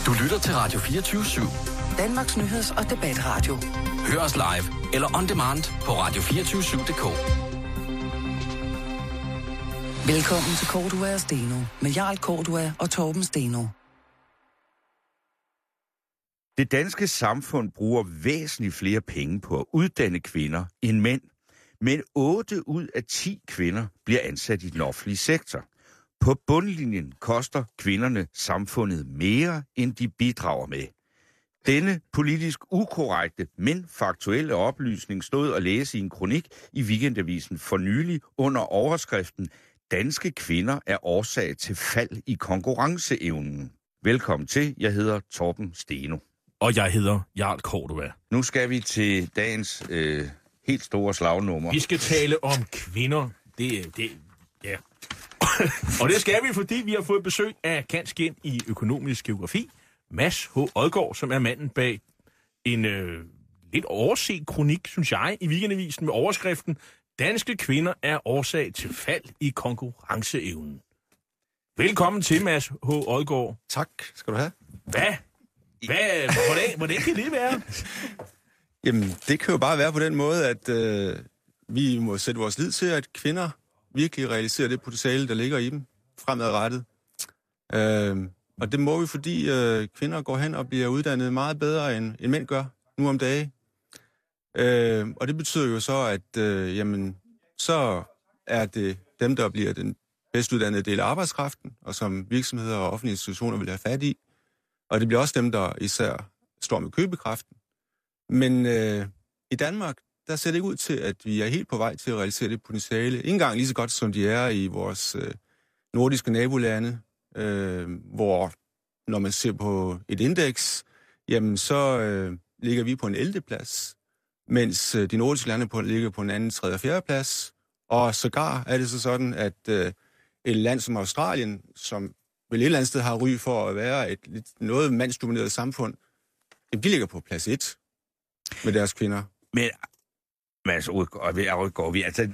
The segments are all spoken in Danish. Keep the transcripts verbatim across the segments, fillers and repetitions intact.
Du lytter til Radio fireogtyve syv. Danmarks nyheds- og debatradio. Hør os live eller on demand på radio to fire syv punktum d k. Velkommen til Cordua og Steno med Jarl Cordua og Torben Steno. Det danske samfund bruger væsentligt flere penge på at uddanne kvinder end mænd. Men otte ud af ti kvinder bliver ansat i den offentlige sektor. På bundlinjen koster kvinderne samfundet mere, end de bidrager med. Denne politisk ukorrekte, men faktuelle oplysning stod at læse i en kronik i Weekendavisen for nylig under overskriften "Danske kvinder er årsag til fald i konkurrenceevnen". Velkommen til, jeg hedder Torben Steno. Og jeg hedder Jarl Cordua. Nu skal vi til dagens øh, helt store slagnummer. Vi skal tale om kvinder. Det, det, ja. Og det skal vi, fordi vi har fået besøg af kanskend i økonomisk geografi, Mads H. Odgaard, som er manden bag en øh, lidt overset kronik, synes jeg, i Weekendavisen med overskriften "Danske kvinder er årsag til fald i konkurrenceevnen". Velkommen til, Mads H. Odgaard. Tak, skal du have. Hvad? Hvad? Hvordan, hvordan kan det være? Jamen, det kan jo bare være på den måde, at øh, vi må sætte vores lid til, at kvinder virkelig realiserer det potentiale, der ligger i dem, fremadrettet. Øh, og det må vi, fordi øh, kvinder går hen og bliver uddannet meget bedre, end, end mænd gør nu om dage. Øh, og det betyder jo så, at øh, jamen, så er det dem, der bliver den bedst uddannede del af arbejdskraften, og som virksomheder og offentlige institutioner vil have fat i. Og det bliver også dem, der især står med købekraften. Men øh, i Danmark, der ser det ikke ud til, at vi er helt på vej til at realisere det potentiale. Ikke engang lige så godt, som de er i vores øh, nordiske nabolande, øh, hvor når man ser på et indeks, jamen så øh, ligger vi på en ellevte plads, mens øh, de nordiske lande på, ligger på en anden, tredje og fjerde plads. Og sågar er det så sådan, at øh, et land som Australien, som vel et eller andet sted har ry for at være et lidt noget mandsdomineret samfund, jamen de ligger på plads et med deres kvinder. Men, Mads Odgaard, vi altså,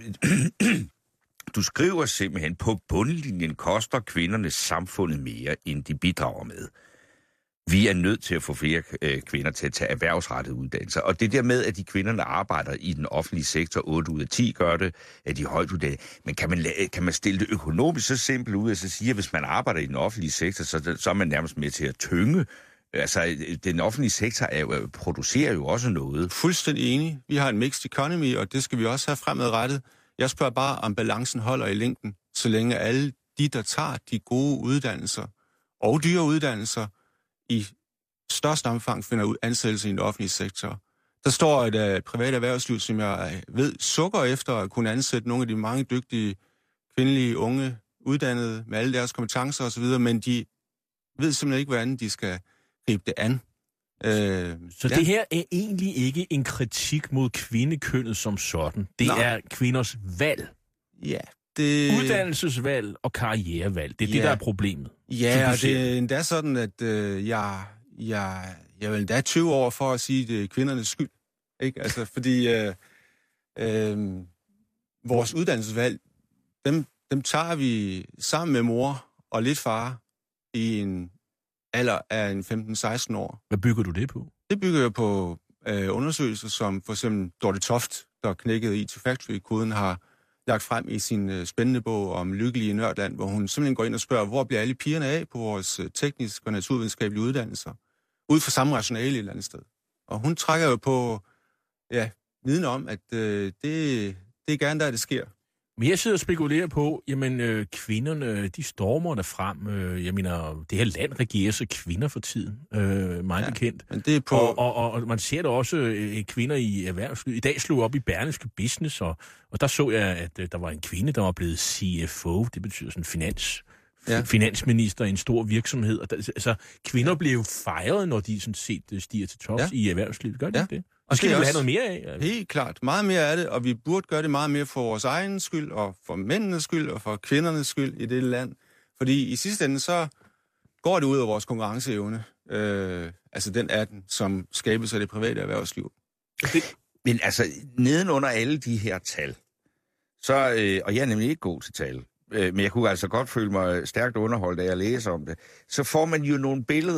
du skriver simpelthen, på bundlinjen koster kvinderne samfundet mere, end de bidrager med. Vi er nødt til at få flere øh, kvinder til at tage erhvervsrettede uddannelser. Og det der med, at de kvinderne arbejder i den offentlige sektor, otte ud af ti gør det, at de er højt uddannede. Men kan man, kan man stille det økonomisk så simpelt ud, at så sige, at hvis man arbejder i den offentlige sektor, så, så er man nærmest med til at tynge. Altså, den offentlige sektor er jo, producerer jo også noget. Fuldstændig enig. Vi har en mixed economy, og det skal vi også have fremadrettet. Jeg spørger bare, om balancen holder i længden, så længe alle de, der tager de gode uddannelser og dyre uddannelser, i størst omfang finder ansættelse i den offentlige sektor. Der står et uh, privat erhvervsliv, som jeg ved sukker efter at kunne ansætte nogle af de mange dygtige kvindelige unge uddannede med alle deres kompetencer osv., men de ved simpelthen ikke, hvordan de skal gribe det an. Uh, Så ja. Det her er egentlig ikke en kritik mod kvindekønnet som sådan. Det Nej. er kvinders valg. Ja. Det... Uddannelsesvalg og karrierevalg. Det er ja. det, der er problemet. Ja, og det er endda sådan, at øh, jeg, jeg, jeg vil endda tyve år for at sige, at det er kvindernes skyld. Ikke? Altså, fordi øh, øh, vores uddannelsesvalg, dem, dem tager vi sammen med mor og lidt far i en alder af en femten seksten år. Hvad bygger du det på? Det bygger jeg på øh, undersøgelser, som for eksempel Dorte Toft, der knækkede I T Factory-koden, har lagt frem i sin øh, spændende bog om Lykkelige Nørdland, hvor hun simpelthen går ind og spørger, hvor bliver alle pigerne af på vores øh, tekniske og naturvidenskabelige uddannelser, ud fra samme rationale et eller andet sted. Og hun trækker jo på ja, viden om, at øh, det, det er gerne der, det sker. Men jeg sidder og spekulerer på, jamen øh, kvinderne, de stormer der frem. Øh, jeg mener, det her land regerer så kvinder for tiden, øh, meget ja, bekendt. Men det er på... og, og, og, og man ser da også øh, kvinder i erhvervslivet. I dag slog op i Berlingske Business, og, og der så jeg, at øh, der var en kvinde, der var blevet C F O. Det betyder sådan finans, ja. finansminister i en stor virksomhed. Og der, altså, kvinder ja. bliver jo fejret, når de sådan set stiger til tops ja. i erhvervslivet. Gør de ja. det? Og skal vi have noget mere af? Helt klart. Meget mere af det, og vi burde gøre det meget mere for vores egen skyld, og for mændenes skyld, og for kvindernes skyld i det land. Fordi i sidste ende, så går det ud af vores konkurrenceevne. Øh, altså den af den, som skabes af det private erhvervsliv. Det, men altså, nedenunder alle de her tal, så, øh, og jeg er nemlig ikke god til tal, øh, men jeg kunne altså godt føle mig stærkt underholdt, da jeg læser om det, så får man jo nogle billeder.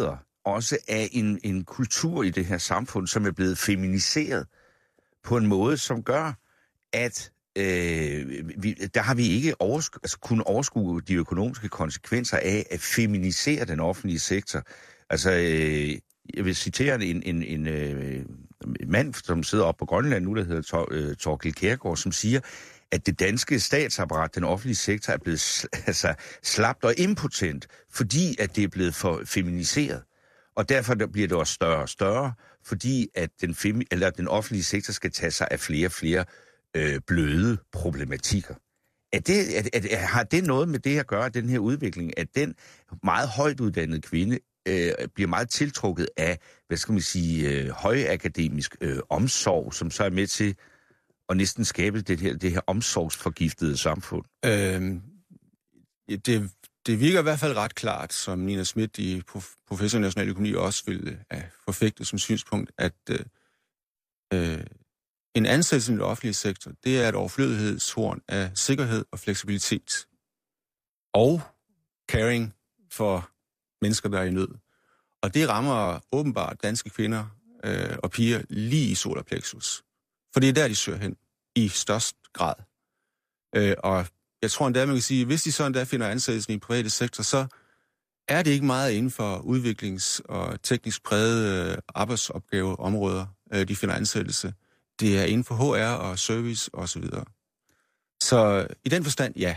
også af en, en kultur i det her samfund, som er blevet feminiseret på en måde, som gør, at øh, vi, der har vi ikke oversku, altså, kunnet overskue de økonomiske konsekvenser af at feminisere den offentlige sektor. Altså, øh, jeg vil citere en, en, en, øh, en mand, som sidder oppe på Grønland nu, der hedder Tor, øh, Torkild Kjærgaard, som siger, at det danske statsapparat, den offentlige sektor, er blevet altså, slapt og impotent, fordi at det er blevet for feminiseret. Og derfor bliver det også større og større, fordi at den, femi- eller den offentlige sektor skal tage sig af flere og flere øh, bløde problematikker. Er det, er, er, har det noget med det at gøre, den her udvikling, at den meget højt uddannede kvinde øh, bliver meget tiltrukket af, hvad skal man sige, øh, højakademisk øh, omsorg, som så er med til at næsten skabe det her, det her omsorgsforgiftede samfund? Øhm, det, det virker i hvert fald ret klart, som Nina Schmidt i Professor i Nationaløkonomi også vil uh, forfægte som synspunkt, at uh, uh, en ansættelse i den offentlige sektor, det er et overflødighedshorn af sikkerhed og fleksibilitet. Og caring for mennesker, der er i nød. Og det rammer åbenbart danske kvinder uh, og piger lige i solar plexus. For det er der, de søger hen i størst grad. Uh, og jeg tror endda, man kan sige, at hvis de så endda finder ansættelsen i den private sektor, så er det ikke meget inden for udviklings- og teknisk prægede arbejdsopgaveområder, de finder ansættelse. Det er inden for H R og service osv. Så, så i den forstand, ja.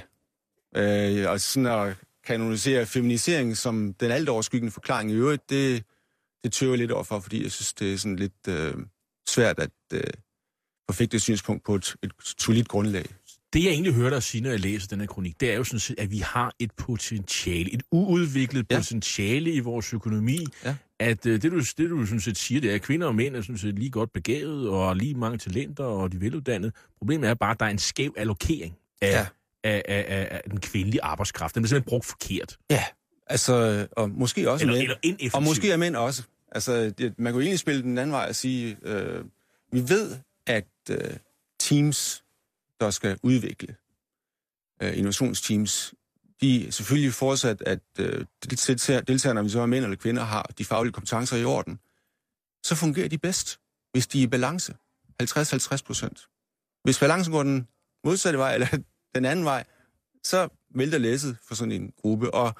Øh, og sådan at kanonisere feminisering som den alt overskyggende forklaring i øvrigt, det, det tøver lidt overfor, fordi jeg synes, det er sådan lidt øh, svært at øh, forfægte et synspunkt på et, et solidt grundlag. Det, jeg egentlig hører dig sige, når jeg læser den her kronik, det er jo sådan set, at vi har et potentiale, et uudviklet ja. potentiale i vores økonomi. Ja. At uh, det, du, det, du sådan set siger, det er, at kvinder og mænd er sådan set lige godt begavet, og lige mange talenter, og de veluddannede. Problemet er bare, at der er en skæv allokering af, ja. af, af, af, af den kvindelige arbejdskraft. Den er simpelthen brugt forkert. Ja, altså, og måske også eller, mænd. Eller ineffektivt. Og måske er mænd også. Altså, det, man kunne egentlig spille den anden vej og sige, øh, vi ved, at øh, teams, der skal udvikle øh, innovationsteams, de er selvfølgelig forudsat, at øh, deltagerne, om vi så er mænd eller kvinder, har de faglige kompetencer i orden. Så fungerer de bedst, hvis de er i balance. halvtreds halvtreds procent. Hvis balancen går den modsatte vej, eller den anden vej, så vælter læsset for sådan en gruppe. Og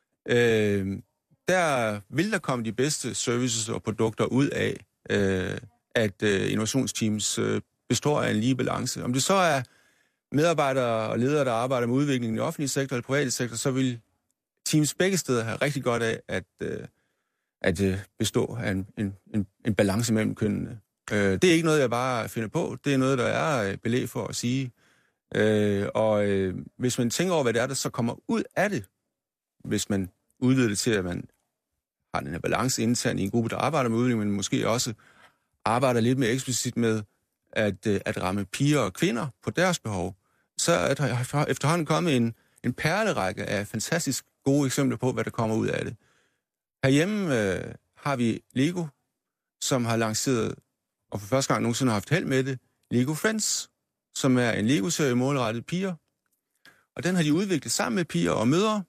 øh, der vil der komme de bedste services og produkter ud af, øh, at øh, innovationsteams øh, består af en lige balance. Om det så er medarbejdere og ledere, der arbejder med udviklingen i den offentlige sektor eller private sektor, så vil teams begge steder have rigtig godt af at, øh, at øh, bestå af en, en, en, en balance mellem kønnene. Øh, det er ikke noget, jeg bare finder på. Det er noget, der er belæg for at sige. Øh, og øh, hvis man tænker over, hvad det er, der så kommer ud af det, hvis man udvider det til, at man har den her balance internt i en gruppe, der arbejder med udvikling, men måske også arbejder lidt mere eksplicit med at, at ramme piger og kvinder på deres behov, så er der efterhånden kommet en, en perlerække af fantastisk gode eksempler på, hvad der kommer ud af det. Herhjemme øh, har vi Lego, som har lanceret, og for første gang nogensinde har haft held med det, Lego Friends, som er en Lego-serie målrettet piger. Og den har de udviklet sammen med piger og mødre,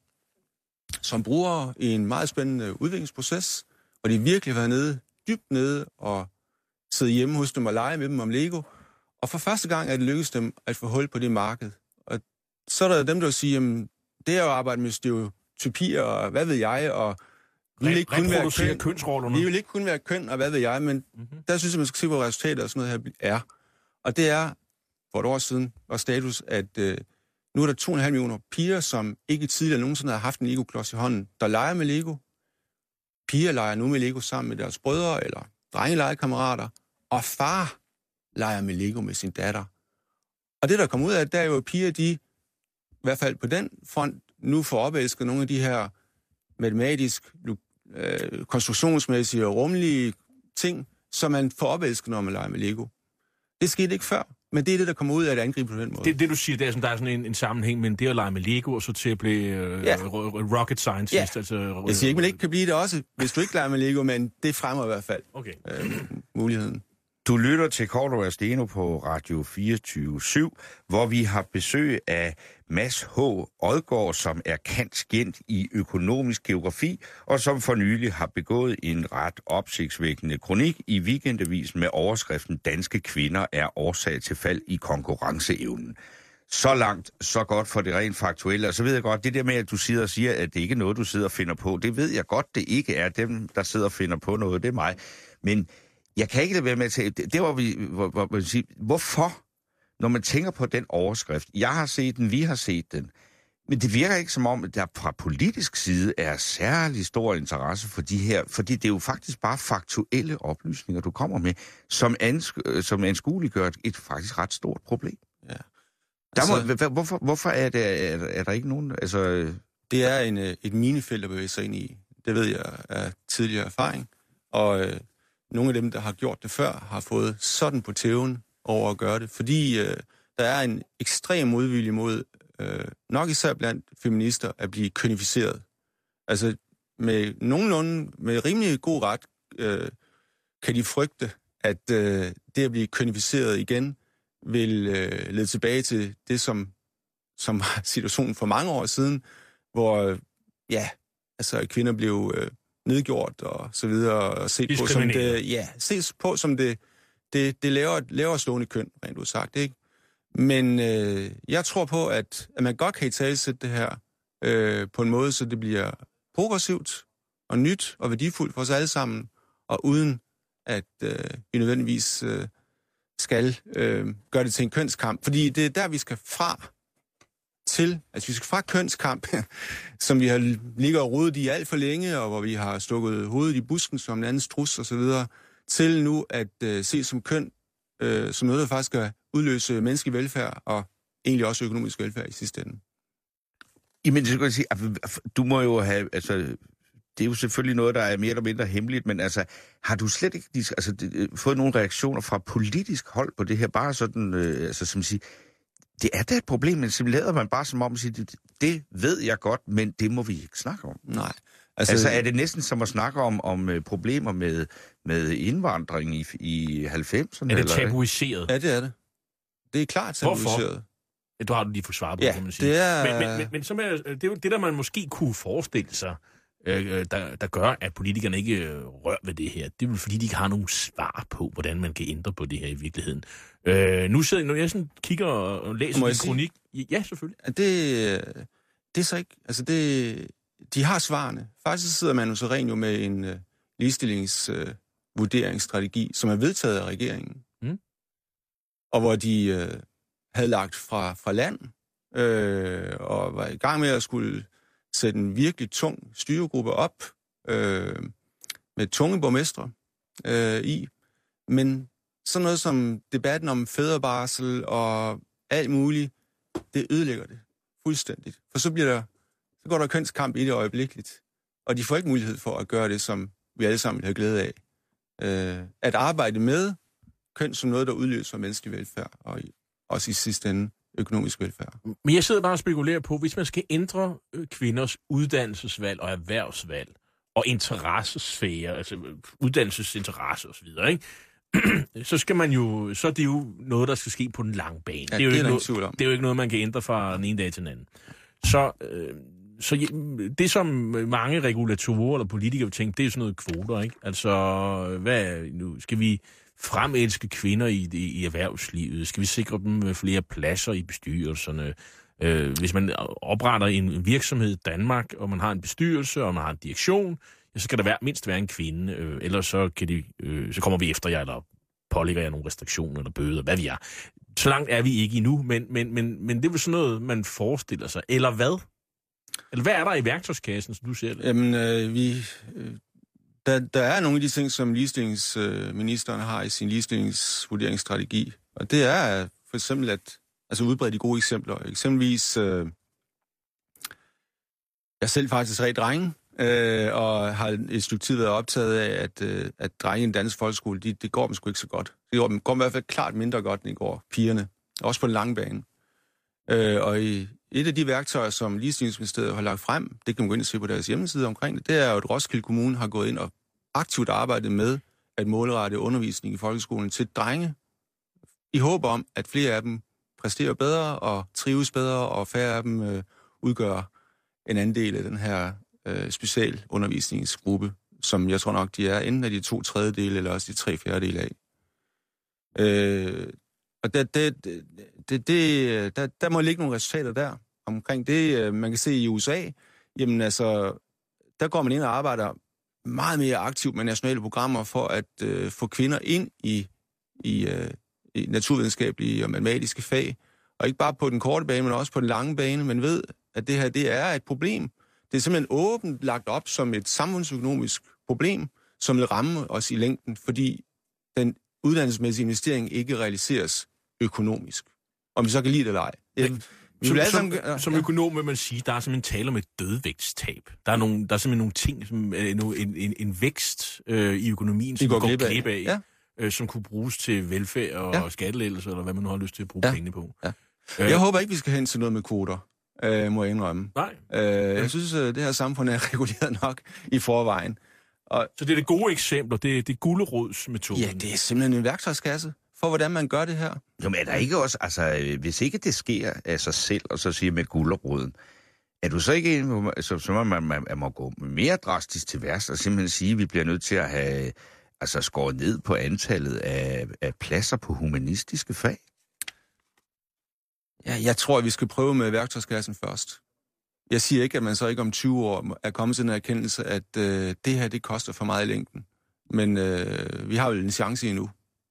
som bruger i en meget spændende udviklingsproces, og de virkelig har været nede, dybt nede og sidde hjemme hos dem og lege med dem om Lego. Og for første gang er det lykkedes dem at få hul på det marked. Og så er der dem, der siger, jamen, det er jo at arbejde med stereotypier, og hvad ved jeg, og vi vil ikke kun være køn, kønsrollerne. vi vil ikke kun være køn, og hvad ved jeg, men mm-hmm. der synes jeg, man skal se, hvor resultater og sådan noget her er. Og det er, for et år siden, var status, at øh, nu er der to komma fem millioner piger, som ikke tidligere nogensinde har haft en Lego-klods i hånden, der leger med Lego. Piger leger nu med Lego sammen med deres brødre, eller drengelegerkammerater, og far leger med Lego med sin datter. Og det, der kommer ud af, det er jo, at piger, de i hvert fald på den front, nu får opelsket nogle af de her matematisk, øh, konstruktionsmæssige og rummelige ting, som man får opelsket, når man leger med Lego. Det skete ikke før, men det er det, der kommer ud af at angribe på den måde. Det, det du siger, det er sådan, der er sådan en, en sammenhæng mellem det at lege med Lego, og så til at blive øh, ja. rocket scientist. Ja. Altså, øh, jeg siger ikke, man ikke kan blive det også, hvis du ikke leger med Lego, men det fremmer i hvert fald okay. øh, muligheden. Du lytter til Cordua og Steno på Radio fireogtyve syv, hvor vi har besøg af Mads H. Odgaard, som er cand.scient i økonomisk geografi, og som for nylig har begået en ret opsigtsvækkende kronik i Weekendavisen med overskriften "Danske kvinder er årsag til fald i konkurrenceevnen". Så langt, så godt for det rent faktuelle. Og så ved jeg godt, det der med, at du sidder og siger, at det ikke er noget, du sidder og finder på, det ved jeg godt, det ikke er dem, der sidder og finder på noget, det er mig. Men jeg kan ikke lade være med at tage, det var vi, hvor, hvor man siger, hvorfor, når man tænker på den overskrift, jeg har set den, vi har set den, men det virker ikke som om, at der fra politisk side er særlig stor interesse for de her, fordi det er jo faktisk bare faktuelle oplysninger, du kommer med, som, ansk- som anskueliggør et, et faktisk ret stort problem. Ja. Altså, Altså, der må, hvorfor, hvorfor er, det, er, er der ikke nogen... Altså... Det er en, et minefelt at bevæge sig ind i. Det ved jeg af tidligere erfaring. Og øh, nogle af dem, der har gjort det før, har fået sådan på tæven over at gøre det. Fordi øh, der er en ekstrem modvilje mod, øh, nok især blandt feminister, at blive kønificeret. Altså med nogenlunde, med rimelig god ret, øh, kan de frygte, at øh, det at blive kønificeret igen, vil øh, lede tilbage til det, som, som var situationen for mange år siden, hvor øh, ja, altså kvinder blev øh, nedgjort og så videre, og set på som det, ja, ses på som det, det, det lavere, lavere stående køn, rent udsagt, ikke? Men øh, jeg tror på, at, at man godt kan italesætte det her øh, på en måde, så det bliver progressivt og nyt og værdifuldt for os alle sammen, og uden at øh, vi nødvendigvis øh, skal øh, gøre det til en kønskamp. Fordi det er der, vi skal fra til, altså vi skal fra kønskamp, som vi har ligget og rodet i alt for længe, og hvor vi har stukket hovedet i busken som en anden strus og så videre, til nu at øh, se som køn, øh, som noget, der faktisk skal udløse menneskelig velfærd, og egentlig også økonomisk velfærd i sidste ende. Jamen, så kan jeg sige, du må jo have, altså, det er jo selvfølgelig noget, der er mere eller mindre hemmeligt, men altså, har du slet ikke altså, fået nogle reaktioner fra politisk hold på det her, bare sådan, øh, altså, som siger, det er da et problem, men så lader man bare som om at sige, det, det ved jeg godt, men det må vi ikke snakke om. Nej. Altså, altså er det næsten som at snakke om, om uh, problemer med, med indvandring i, i halvfemserne? Er det tabuiseret? Ja, det er det. Det er klart tabuiseret. Hvorfor? Ja, du har du lige fået svar på, ja, kan man sige. Det er... Men, men, men, men så med, det er jo det, der man måske kunne forestille sig, øh, der, der gør, at politikerne ikke øh, rører ved det her. Det er vel fordi, de ikke har nogen svar på, hvordan man kan ændre på det her i virkeligheden. Øh, nu sidder når jeg sådan kigger og læser en kronik. Ja, selvfølgelig. Det, det er så ikke... Altså, det... De har svarene. Faktisk sidder man jo så rent jo med en uh, ligestillingsvurderingsstrategi, uh, som er vedtaget af regeringen. Mm. Og hvor de uh, havde lagt fra, fra land, uh, og var i gang med at skulle sætte en virkelig tung styregruppe op, uh, med tunge borgmestre uh, i. Men sådan noget som debatten om fædrebarsel og alt muligt, det ødelægger det fuldstændigt. For så bliver der så går der kønskamp i det øjeblikkeligt. Og de får ikke mulighed for at gøre det, som vi alle sammen vil have glæde af. Øh, at arbejde med køn som noget, der udløser menneskelig velfærd, og også i sidste ende økonomisk velfærd. Men jeg sidder bare og spekulerer på, hvis man skal ændre kvinders uddannelsesvalg og erhvervsvalg, og interessesfære, altså uddannelsesinteresse osv., ikke? så skal man jo, så er det jo noget, der skal ske på den lange bane. Ja, det, er jo det, ikke er noget, det er jo ikke noget, man kan ændre fra den ene dag til den anden. Så, øh, så det, som mange regulatorer eller politikere vil tænke, det er sådan noget kvoter, ikke? Altså, hvad nu? Skal vi fremelske kvinder i, i, i erhvervslivet? Skal vi sikre dem flere pladser i bestyrelserne? Øh, hvis man opretter en virksomhed i Danmark, og man har en bestyrelse, og man har en direktion, ja, så skal der være, mindst være en kvinde, øh, ellers så, kan de, øh, så kommer vi efter jer, eller pålægger jer nogle restriktioner eller bøder, hvad vi er. Så langt er vi ikke endnu, men, men, men, men det er vel sådan noget, man forestiller sig. Eller hvad? Eller hvad er der i værktøjskassen, som du ser det? Jamen, øh, vi, øh, der, der er nogle af de ting, som ligestillingsministeren øh, har i sin ligestillingsvurderingsstrategi. Og det er for eksempel at altså udbrede de gode eksempler. Eksempelvis, øh, jeg selv faktisk er drenge, øh, og har et stykke tid været optaget af, at, øh, at drenge i en dansk folkeskole, de, det går dem sgu ikke så godt. Det går dem går i hvert fald klart mindre godt, end det går pigerne. Også på den lange bane. Øh, og i et af de værktøjer, som Ligestillingsministeriet har lagt frem, det kan man gå ind og se på deres hjemmeside omkring det, det er jo, at Roskilde Kommune har gået ind og aktivt arbejdet med at målrette undervisning i folkeskolen til drenge, i håb om, at flere af dem præsterer bedre og trives bedre, og færre af dem øh, udgør en anden del af den her øh, specialundervisningsgruppe, som jeg tror nok, de er enten af de to tredjedele, eller også de tre fjerdedele af. Øh, og det, det, det, det, der, der må ligge nogle resultater der omkring det. Man kan se i U S A, jamen altså, der går man ind og arbejder meget mere aktivt med nationale programmer for at øh, få kvinder ind i, i, øh, i naturvidenskabelige og matematiske fag. Og ikke bare på den korte bane, men også på den lange bane. Man ved, at det her det er et problem. Det er simpelthen åbent lagt op som et samfundsøkonomisk problem, som vil ramme os i længden, fordi den uddannelsesmæssige investering ikke realiseres økonomisk. Om vi så kan lide det eller ej. Ja, som, som, som, som økonom vil man sige, der er simpelthen tale om et dødvægtstab. Der er, nogle, der er simpelthen nogle ting, som, en, en, en vækst øh, i økonomien, som går, går glip af, af ja. øh, som kunne bruges til velfærd og ja. skattelettelser, eller hvad man nu har lyst til at bruge ja. pengene på. Ja. Øh, jeg håber ikke, vi skal hen til noget med kvoter, øh, må jeg indrømme. Nej. Øh, ja. Jeg synes, at det her samfund er reguleret nok i forvejen. Og, så det er det gode eksempler, det er, det er gulerodsmetoden. Ja, det er simpelthen en værktøjskasse for, hvordan man gør det her. Jo, men er der ikke også, altså, hvis ikke det sker af sig selv, og så siger med guleroden, er du så ikke en, så, så må man, man, man må gå mere drastisk til værst, og simpelthen sige, at vi bliver nødt til at have altså, skåret ned på antallet af, af pladser på humanistiske fag? Ja, jeg tror, at vi skal prøve med værktøjskassen først. Jeg siger ikke, at man så ikke om tyve år er kommet til en erkendelse, at øh, det her, det koster for meget i længden. Men øh, vi har jo en chance endnu.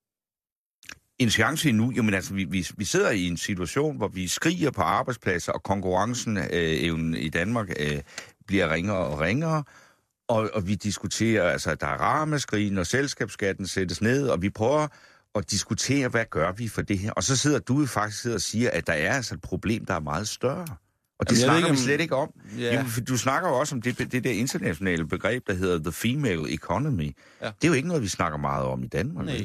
En chance endnu? Jo, men altså, vi, vi, vi sidder i en situation, hvor vi skriger på arbejdspladser, og konkurrencen øh, i Danmark øh, bliver ringere og ringere. Og, og vi diskuterer, altså, der er ramaskrig, når selskabsskatten sættes ned, og vi prøver at diskutere, hvad gør vi for det her. Og så sidder du faktisk sidder og siger, at der er altså et problem, der er meget større. Og det Jamen, snakker vi slet ikke om. Yeah. Jo, du snakker jo også om det, det der internationale begreb, der hedder the female economy. Ja. Det er jo ikke noget, vi snakker meget om i Danmark. Nej.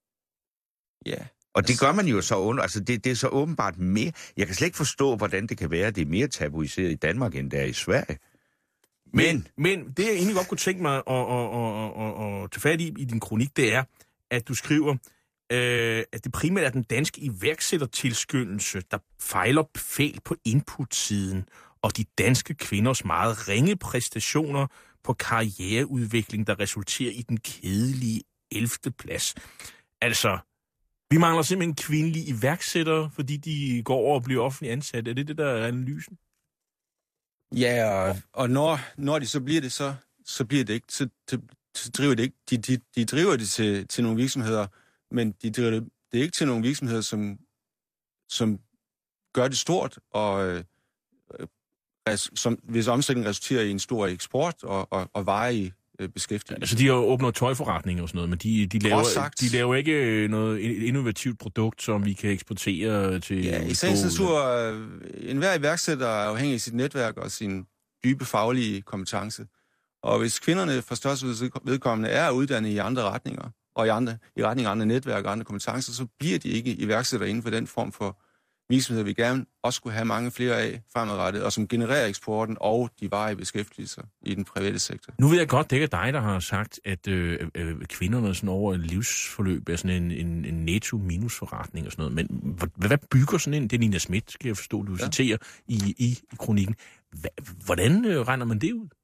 Ja. Yeah. Og det gør man jo så under, altså det, det er så åbenbart mere. Jeg kan slet ikke forstå, hvordan det kan være, at det er mere tabuiseret i Danmark, end det er i Sverige. Men, men, men det, jeg egentlig godt kunne tænke mig at, at, at, at, at tage fat i i din kronik, det er, at du skriver, øh, at det primært er den danske iværksættertilskyndelse, der fejler fejl på inputsiden, og de danske kvinders meget ringe præstationer på karriereudvikling, der resulterer i den kedelige ellevte plads. Altså, vi mangler simpelthen kvindelige iværksættere, fordi de går over og bliver offentligt ansat. Er det det, der er analysen? Ja, og, og når, når de så bliver det, så, så bliver det ikke. Så, så, så driver det ikke. De, de, de driver det til, til nogle virksomheder, men de driver det, det er ikke til nogle virksomheder, som, som gør det stort, og øh, res, som, hvis omsætningen resulterer i en stor eksport og, og, og varig øh, beskæftigelse. Altså, de har åbnet tøjforretninger og sådan noget, men de, de, laver, de laver ikke noget innovativt produkt, som vi kan eksportere til... Ja, i sagens natur, øh, enhver iværksætter er afhængig af sit netværk og sin dybe faglige kompetence. Og hvis kvinderne for største vedkommende er uddannet i andre retninger, og i, andre, i retning af andre netværk og andre kompetencer, så bliver de ikke iværksættere inden for den form for virksomheder, vi gerne også skulle have mange flere af fremadrettet, og som genererer eksporten og de varige beskæftigelser i den private sektor. Nu ved jeg godt, det er dig, der har sagt, at øh, øh, kvinderne sådan over et livsforløb er sådan en, en, en netto-minus-forretning og sådan noget. Men hvad, hvad bygger sådan en? Det er Nina Schmidt, skal jeg forstå, du ja. citerer i, i, i kronikken. Hvordan øh, regner man det ud?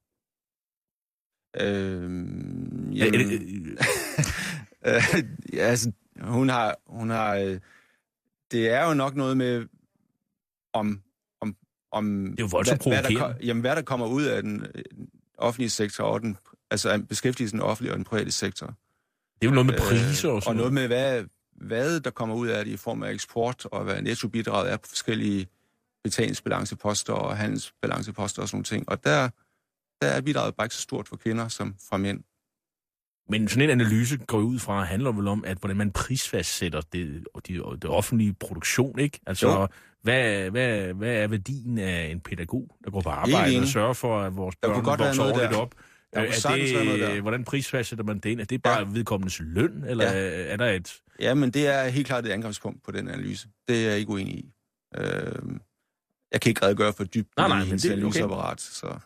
Øhm, jamen, øh, ja, altså, hun har, hun har øh, det er jo nok noget med om om om det er jo voldsomt hvad, hvad, der, jamen, hvad der kommer ud af den øh, offentlige sektor og den, altså beskæftigelsen den offentlige og den private sektor. Det er jo noget med priser og sådan og noget med hvad hvad der kommer ud af det i form af eksport og hvad nettobidraget er på forskellige betalingsbalanceposter og handelsbalanceposter og sådan nogle ting. Og der der er bidraget bare ikke så stort for kvinder som for mænd. Men sådan en analyse går ud fra og handler vel om, at hvordan man prisfastsætter det, det, det offentlige produktion, ikke? Altså, hvad, hvad, hvad er værdien af en pædagog, der går på arbejde og sørger for, at vores børn vokser ordentligt op? Er det, hvordan prisfastsætter man det? Er det bare ja. vedkommendes løn, eller ja. er der et... Ja, men det er helt klart et angrebspunkt på den analyse. Det er jeg ikke uenig i. Øh, jeg kan ikke redegøre for dybt i hendes analyseapparat, så...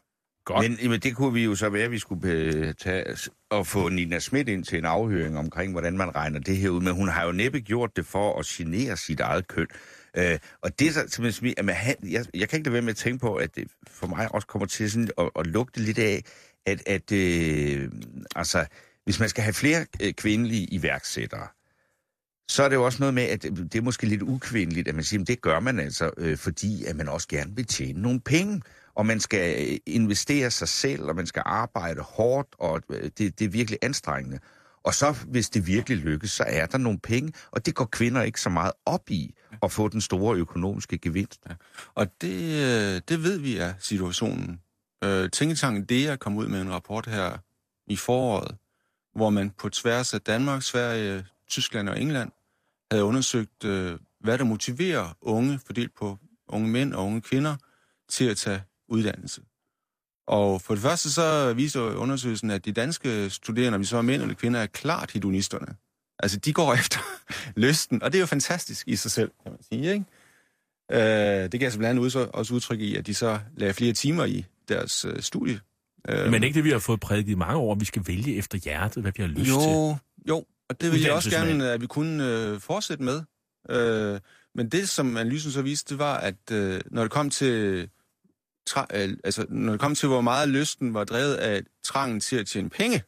Godt. Men jamen, det kunne vi jo så være, at vi skulle øh, tage og få Nina Schmidt ind til en afhøring omkring, hvordan man regner det her ud. Men hun har jo næppe gjort det for at genere sit eget køn. Øh, og det er så simpelthen, at han, jeg, jeg kan ikke lade være med at tænke på, at det for mig også kommer til sådan at, at lugte lidt af, at, at øh, altså, hvis man skal have flere øh, kvindelige iværksættere, så er det jo også noget med, at det er måske lidt ukvindeligt, at man siger, at det gør man altså, øh, fordi at man også gerne vil tjene nogle penge, og man skal investere sig selv, og man skal arbejde hårdt, og det, det er virkelig anstrengende. Og så, hvis det virkelig lykkes, så er der nogle penge, og det går kvinder ikke så meget op i, at få den store økonomiske gevinst. Ja. Og det, det ved vi er situationen. Øh, Tænketanken D E A kom ud med en rapport her i foråret, hvor man på tværs af Danmark, Sverige, Tyskland og England havde undersøgt, øh, hvad der motiverer unge, fordelt på unge mænd og unge kvinder, til at tage uddannelse. Og for det første så viser undersøgelsen, at de danske studerende, om de så er mænd eller kvinder, er klart hedonisterne. Altså, de går efter lysten, og det er jo fantastisk i sig selv, kan man sige, ikke? Øh, det kan altså blandt andet også udtrykke i, at de så lader flere timer i deres øh, studie. Øh, Men ikke det, vi har fået prædiket i mange år, at vi skal vælge efter hjertet, hvad vi har lyst jo, til. Jo, og det vil jeg også gerne, at vi kunne øh, fortsætte med. Øh, men det, som analysen så viste, det var, at øh, når det kom til... Tra, øh, altså, når det kom til, hvor meget lysten var drevet af trangen til at tjene penge,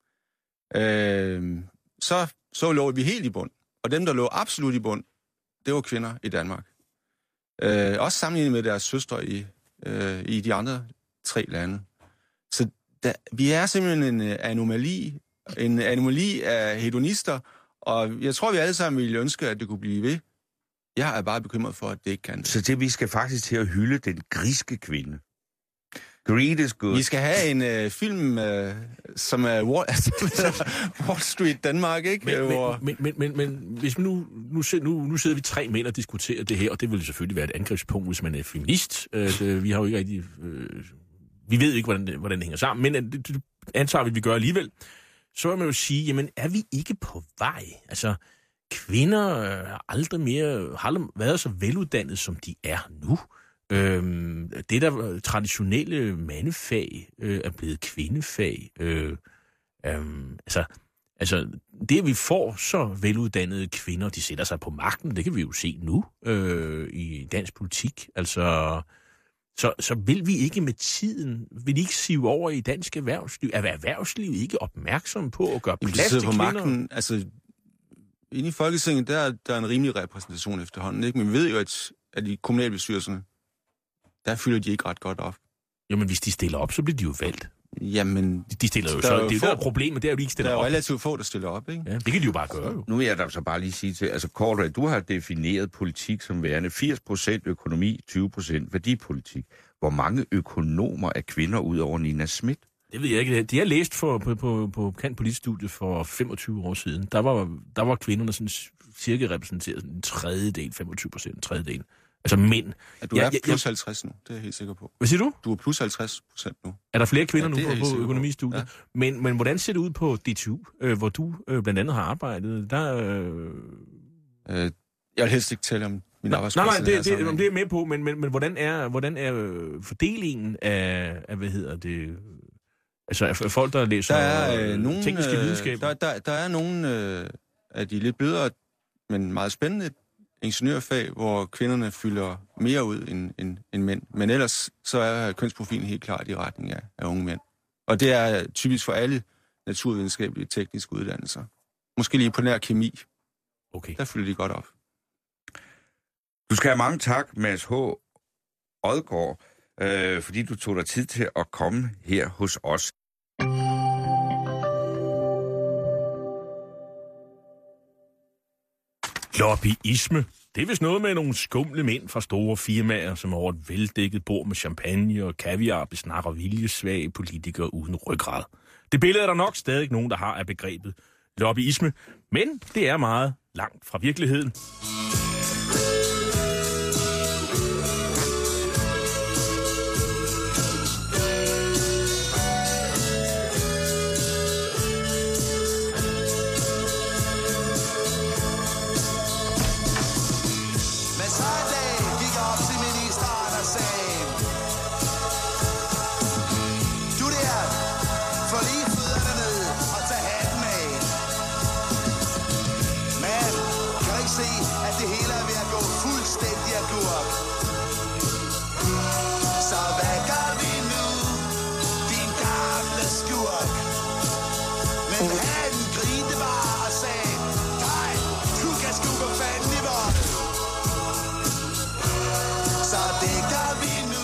øh, så, så lå vi helt i bund. Og dem, der lå absolut i bund, det var kvinder i Danmark. Øh, også sammenlignet med deres søstre i, øh, i de andre tre lande. Så der, vi er simpelthen en anomali, en anomali af hedonister, og jeg tror, vi alle sammen ville ønske, at det kunne blive ved. Jeg er bare bekymret for, at det ikke kan. Så det, vi skal faktisk til at hylde den griske kvinde. Greed is good. Vi skal have en øh, film, øh, som er Wall, altså, Wall Street Danmark, ikke? Men, Hvor... men, men, men, men hvis nu, nu, nu, nu sidder vi tre mænd og diskuterer det her, og det vil selvfølgelig være et angrebspunkt, hvis man er feminist. Øh, det, vi har jo ikke rigtig... Øh, vi ved ikke, hvordan det, hvordan det hænger sammen, men det, det antager vi, vi gør alligevel. Så vil man jo sige, jamen, er vi ikke på vej? Altså... Kvinder øh, aldrig mere har aldrig været så veluddannede, som de er nu. Øhm, det der traditionelle mandefag øh, er blevet kvindefag. Øh, øh, altså, altså, det at vi får så veluddannede kvinder, de sætter sig på magten, det kan vi jo se nu øh, i dansk politik. Altså, så, så vil vi ikke med tiden, vil ikke sive over i dansk erhvervsliv? Er erhvervslivet ikke opmærksom på at gøre plads til på kvinder? magten, altså... Inde i Folketinget, der, der er en rimelig repræsentation efterhånden, ikke? Men vi ved jo, at, at i kommunalbestyrelserne, der fylder de ikke ret godt op. Jo, men hvis de stiller op, så bliver de jo valgt. Jamen... De stiller jo så... Det er jo der problemet, det er jo, de ikke stiller op. Der er jo relativt få, der stiller op, ikke? Ja, det kan de jo bare gøre, jo. Nu vil jeg da så bare lige sige til... Altså, Kortræd, du har defineret politik som værende firs procent økonomi, tyve procent værdipolitik. Hvor mange økonomer er kvinder ud over Nina Schmidt? Det ved jeg ikke. Det jeg læste for, på, på, på Kant Politstudie for femogtyve år siden, der var, der var kvinderne sådan cirka repræsenteret en tredjedel, femogtyve procent, en tredjedel. Altså mænd. Ja, du er ja, plus halvtreds nu, det er jeg helt sikker på. Hvad siger du? Du er plus halvtreds procent nu. Er der flere kvinder ja, nu på, på økonomistudiet? Ja. Men, men hvordan ser det ud på D T U, øh, hvor du øh, blandt andet har arbejdet? Der, øh... Øh, jeg vil helst ikke tale om min arbejdsplads. Nej, nej, det, det, det, det er med på, men, men, men hvordan er, hvordan er fordelingen af, af, hvad hedder det... Altså folk, der læser der er, øh, nogle, tekniske videnskaber? Der, der, der er nogle øh, af de lidt blødere, men meget spændende ingeniørfag, hvor kvinderne fylder mere ud end, end, end mænd. Men ellers så er kønsprofilen helt klart i retning af, af unge mænd. Og det er typisk for alle naturvidenskabelige tekniske uddannelser. Måske lige på nær kemi. Okay. Der fylder de godt op. Du skal have mange tak, Mads H. Odgaard, øh, fordi du tog dig tid til at komme her hos os. Lobbyisme. Det er vist noget med nogle skumle mænd fra store firmaer, som over et veldækket bord med champagne og kaviar besnakker viljesvage politikere uden ryggrad. Det billede er der nok stadig nogen, der har af begrebet lobbyisme, men det er meget langt fra virkeligheden. Men han grinte bare og sagde, nej, du kan sgu gå fanden i vold. Så det gør vi nu.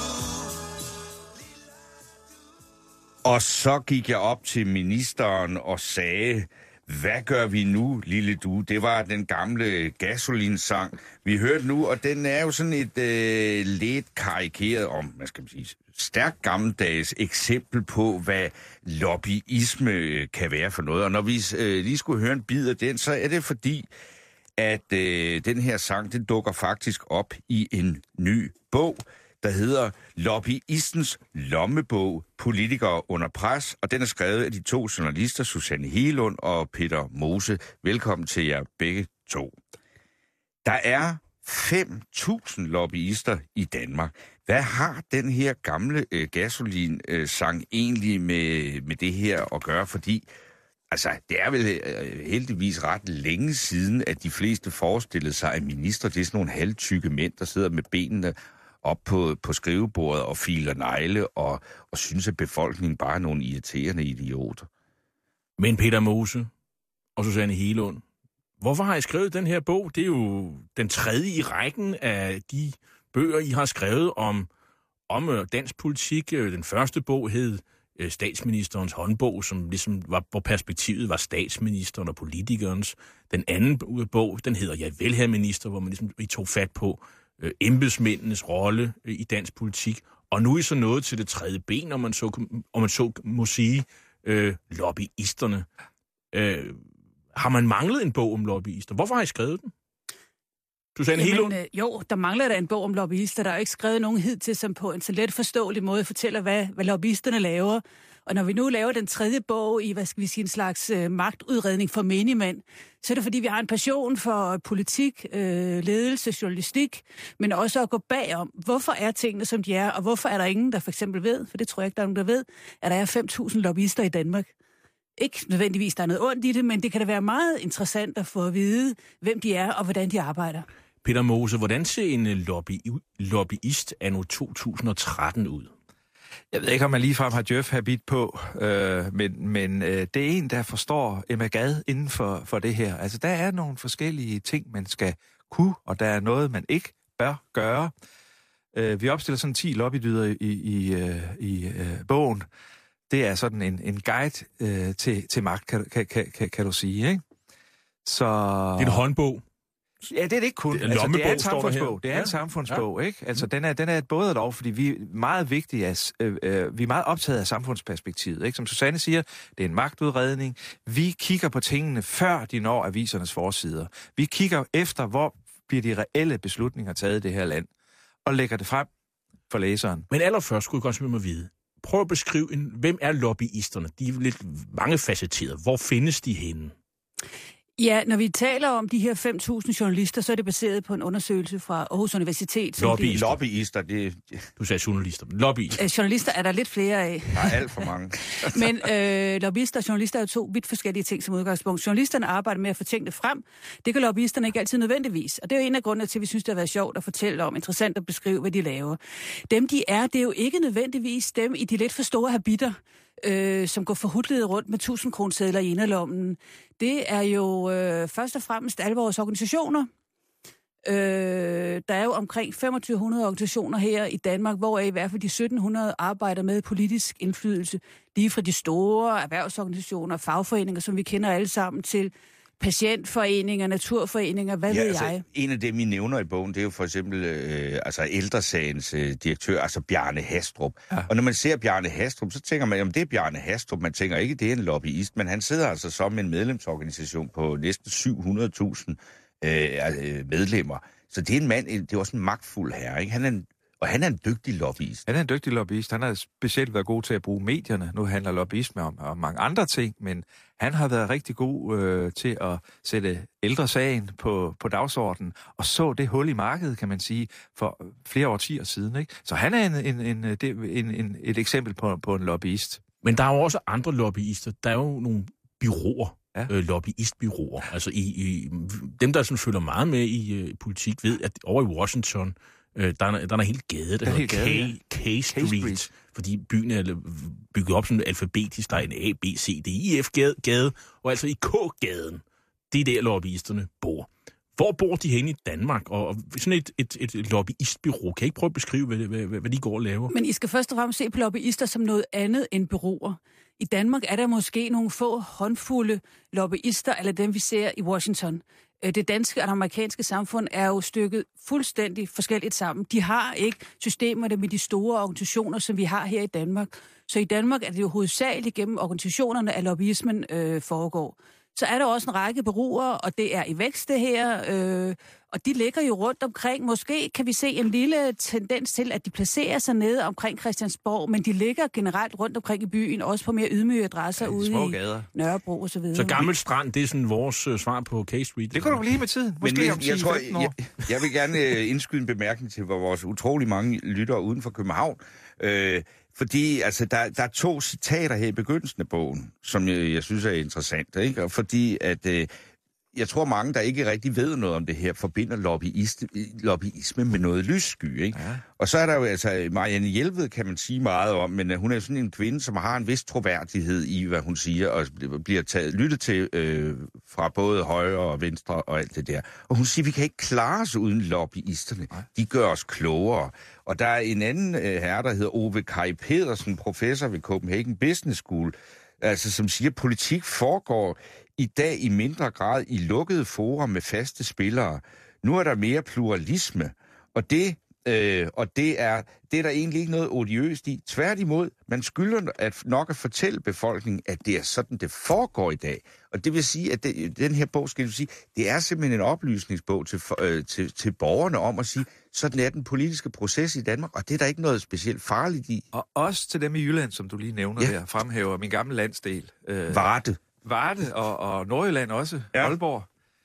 Og så gik jeg op til ministeren og sagde, hvad gør vi nu, lille du? Det var den gamle gasolinsang, vi hørte nu, og den er jo sådan et øh, lidt karikeret om, hvad skal man sige, stærkt gammeldags eksempel på, hvad lobbyisme kan være for noget. Og når vi øh, lige skulle høre en bid af den, så er det fordi, at øh, den her sang, den dukker faktisk op i en ny bog, der hedder Lobbyistens lommebog, politikere under pres, og den er skrevet af de to journalister, Susanne Hegelund og Peter Mose. Velkommen til jer begge to. Der er fem tusind lobbyister i Danmark. Hvad har den her gamle øh, gasolin-sang øh, egentlig med, med det her at gøre? Fordi altså, det er vel øh, heldigvis ret længe siden, at de fleste forestillede sig, at minister, det er sådan nogle halvtykke mænd, der sidder med benene op på, på skrivebordet og filer negle og, og synes, at befolkningen bare er nogle irriterende idioter. Men Peter Mose og Susanne Hegelund, hvorfor har I skrevet den her bog? Det er jo den tredje i rækken af de bøger, I har skrevet om, om dansk politik. Den første bog hed Statsministerens håndbog, som ligesom var, hvor perspektivet var statsministeren og politikernes. Den anden bog, den hedder Jeg vil have minister, hvor man ligesom I tog fat på øh, embedsmændenes rolle øh, i dansk politik. Og nu er I så nået til det tredje ben, om man så, om man så må sige, øh, lobbyisterne. Øh, har man manglet en bog om lobbyister? Hvorfor har I skrevet den? Susanne Hegelund? Øh, jo, der mangler der en bog om lobbyister. Der er jo ikke skrevet nogen hidtil, som på en så let forståelig måde fortæller, hvad, hvad lobbyisterne laver. Og når vi nu laver den tredje bog i, hvad skal vi sige, en slags øh, magtudredning for menigmænd, så er det fordi, vi har en passion for politik, øh, ledelse, journalistik, men også at gå bagom. Hvorfor er tingene, som de er, og hvorfor er der ingen, der for eksempel ved, for det tror jeg ikke, der er nogen, der ved, at der er fem tusind lobbyister i Danmark. Ikke nødvendigvis, der er noget ondt i det, men det kan da være meget interessant at få at vide, hvem de er og hvordan de arbejder. Peter Mose, hvordan ser en lobby, lobbyist anno to tusind og tretten ud? Jeg ved ikke, om man ligefrem har Jeff-habit på, øh, men, men øh, det er en, der forstår Emma Gad inden for, for det her. Altså, der er nogle forskellige ting, man skal kunne, og der er noget, man ikke bør gøre. Øh, vi opstiller sådan ti lobbydyder i, i, øh, i øh, bogen. Det er sådan en, en guide øh, til, til magt, kan, kan, kan, kan du sige, ikke? Så... Det er en håndbog. Ja, det er det ikke kun. Det er, altså, det er en samfundsbog. Det er ja. en samfundsbog, ja. ikke? Altså, den er, den er et både og lov, fordi vi er meget vigtige af, øh, øh, vi er meget optaget af samfundsperspektivet, ikke? Som Susanne siger, det er en magtudredning. Vi kigger på tingene, før de når avisernes forsider. Vi kigger efter, hvor bliver de reelle beslutninger taget i det her land, og lægger det frem for læseren. Men allerførst skulle jeg godt simpelthen vide. Prøv at beskrive, en, hvem er lobbyisterne? De er lidt mangefacetterede. Hvor findes de henne? Ja, når vi taler om de her fem tusind journalister, så er det baseret på en undersøgelse fra Aarhus Universitet. Lobbyister. Lobbyister, det... Du sagde journalister. Lobbyister. Øh, journalister er der lidt flere af. Der er alt for mange. Men øh, lobbyister og journalister er jo to vidt forskellige ting som udgangspunkt. Journalisterne arbejder med at få tingene frem. Det kan lobbyisterne ikke altid nødvendigvis. Og det er jo en af grundene til, at vi synes, det har været sjovt at fortælle om, interessant at beskrive, hvad de laver. Dem, de er, det er jo ikke nødvendigvis dem i de lidt for store habiter, Øh, som går forhudlet rundt med tusind kronesedler i inderlommen. Det er jo øh, først og fremmest alle vores organisationer. Øh, der er jo omkring femogtyve hundrede organisationer her i Danmark, hvor i hvert fald de sytten hundrede arbejder med politisk indflydelse. Lige fra de store erhvervsorganisationer, fagforeninger, som vi kender alle sammen til, patientforeninger, naturforeninger, hvad ja, ved altså, jeg? En af dem, I nævner i bogen, det er jo for eksempel øh, altså Ældresagens øh, direktør, altså Bjarne Hastrup. Ja. Og når man ser Bjarne Hastrup, så tænker man, om det er Bjarne Hastrup. Man tænker ikke, det er en lobbyist, men han sidder altså som en medlemsorganisation på næsten syv hundrede tusind øh, medlemmer. Så det er en mand, det er også en magtfuld herre, ikke? Han er en, og han er en dygtig lobbyist. Han er en dygtig lobbyist. Han har specielt været god til at bruge medierne. Nu handler lobbyisme om, om mange andre ting, men han har været rigtig god øh, til at sætte Ældresagen på, på dagsordenen, og så det hul i markedet, kan man sige, for flere årtier siden, ikke? Så han er en, en, en, en, en, et eksempel på, på en lobbyist. Men der er jo også andre lobbyister. Der er jo nogle byråer, ja. øh, lobbyistbyråer. Altså i, i, dem, der sådan følger meget med i øh, politik, ved, at over i Washington, Øh, der, er, der er en helt gade, der hedder K-Street, fordi byen er bygget op sådan alfabetisk. Der er en A, B, C, D, I, F gade, og altså i K-gaden, det er der lobbyisterne bor. Hvor bor de henne i Danmark? Og sådan et, et, et lobbyistbureau, kan I ikke prøve at beskrive, hvad, hvad, hvad de går og laver? Men I skal først og fremmest se på lobbyister som noget andet end bureauer. I Danmark er der måske nogle få håndfulde lobbyister, eller dem vi ser i Washington. Det danske og det amerikanske samfund er jo stykket fuldstændig forskelligt sammen. De har ikke systemerne med de store organisationer, som vi har her i Danmark. Så i Danmark er det jo hovedsageligt gennem organisationerne, at lobbyismen øh, foregår. Så er der også en række bureauer, og det er i vækst det her, øh, og de ligger jo rundt omkring. Måske kan vi se en lille tendens til, at de placerer sig nede omkring Christiansborg, men de ligger generelt rundt omkring i byen, også på mere ydmyge adresser ja, ude i Nørrebro og så videre. Så Gammel Strand, det er sådan vores uh, svar på K-Street? Det går du lige med tiden. Måske men, om ti femten år. Jeg, jeg vil gerne uh, indskyde en bemærkning til vores utrolig mange lyttere uden for København. Uh, Fordi altså, der, der er to citater her i begyndelsen af bogen, som jeg, jeg synes er interessant. Ikke? Og fordi at, øh, jeg tror mange, der ikke rigtig ved noget om det her, forbinder lobbyist, lobbyisme med noget lyssky. Ikke? Ja. Og så er der jo altså, Marianne Jelved kan man sige meget om, men hun er sådan en kvinde, som har en vis troværdighed i, hvad hun siger, og bliver taget, lyttet til øh, fra både højre og venstre og alt det der. Og hun siger, vi kan ikke klare os uden lobbyisterne. Ja. De gør os klogere. Og der er en anden øh, herre, der hedder Ove Kaj Pedersen, professor ved Copenhagen Business School, altså, som siger, at politik foregår i dag i mindre grad i lukkede forer med faste spillere. Nu er der mere pluralisme, og det, øh, og det, er, det er der egentlig ikke noget odiøst i. Tværtimod, man skylder at nok at fortælle befolkningen, at det er sådan, det foregår i dag. Og det vil sige, at det, den her bog, skal du sige, det er simpelthen en oplysningsbog til, øh, til, til borgerne om at sige, sådan er den politiske proces i Danmark, og det er der ikke noget specielt farligt i. Og også til dem i Jylland, som du lige nævner ja. der, fremhæver min gamle landsdel. Øh, Varde. Varde og, og Nordjylland også, ja. Aalborg.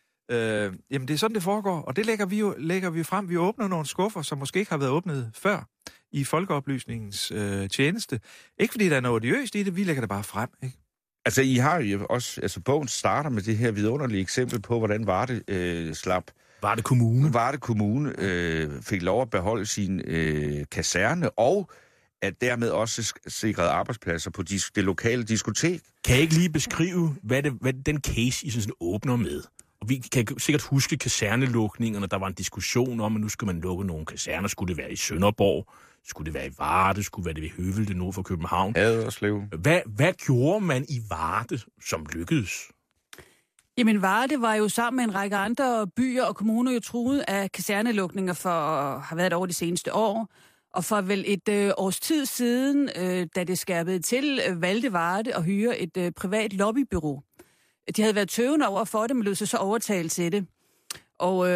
Øh, jamen det er sådan, det foregår, og det lægger vi jo lægger vi frem. Vi åbner nogle skuffer, som måske ikke har været åbnet før i folkeoplysningens øh, tjeneste. Ikke fordi der er noget odiøst i det, vi lægger det bare frem, ikke? Altså, I har jo også, altså bogen starter med det her vidunderlige eksempel på, hvordan Varde øh, slap. Varde Kommune. Varde Kommune øh, fik lov at beholde sin øh, kaserne, og at dermed også sikrede arbejdspladser på dis- det lokale diskotek. Kan jeg ikke lige beskrive, hvad, det, hvad den case, I sådan åbner med? Og vi kan sikkert huske kasernelukningerne. Der var en diskussion om, at nu skal man lukke nogle kaserner. Skulle det være i Sønderborg? Skulle det være i Varde? Skulle det være det ved Høvelte nord for København? Haderslev. Hvad, hvad gjorde man i Varde, som lykkedes? Jamen, Varde var jo sammen med en række andre byer og kommuner jo truet af kasernelukninger for at have været over de seneste år. Og for vel et øh, års tid siden, øh, da det skærpede til, øh, valgte Varde at hyre et øh, privat lobbybureau. De havde været tøvende over for det, men lød sig så overtale til det. Og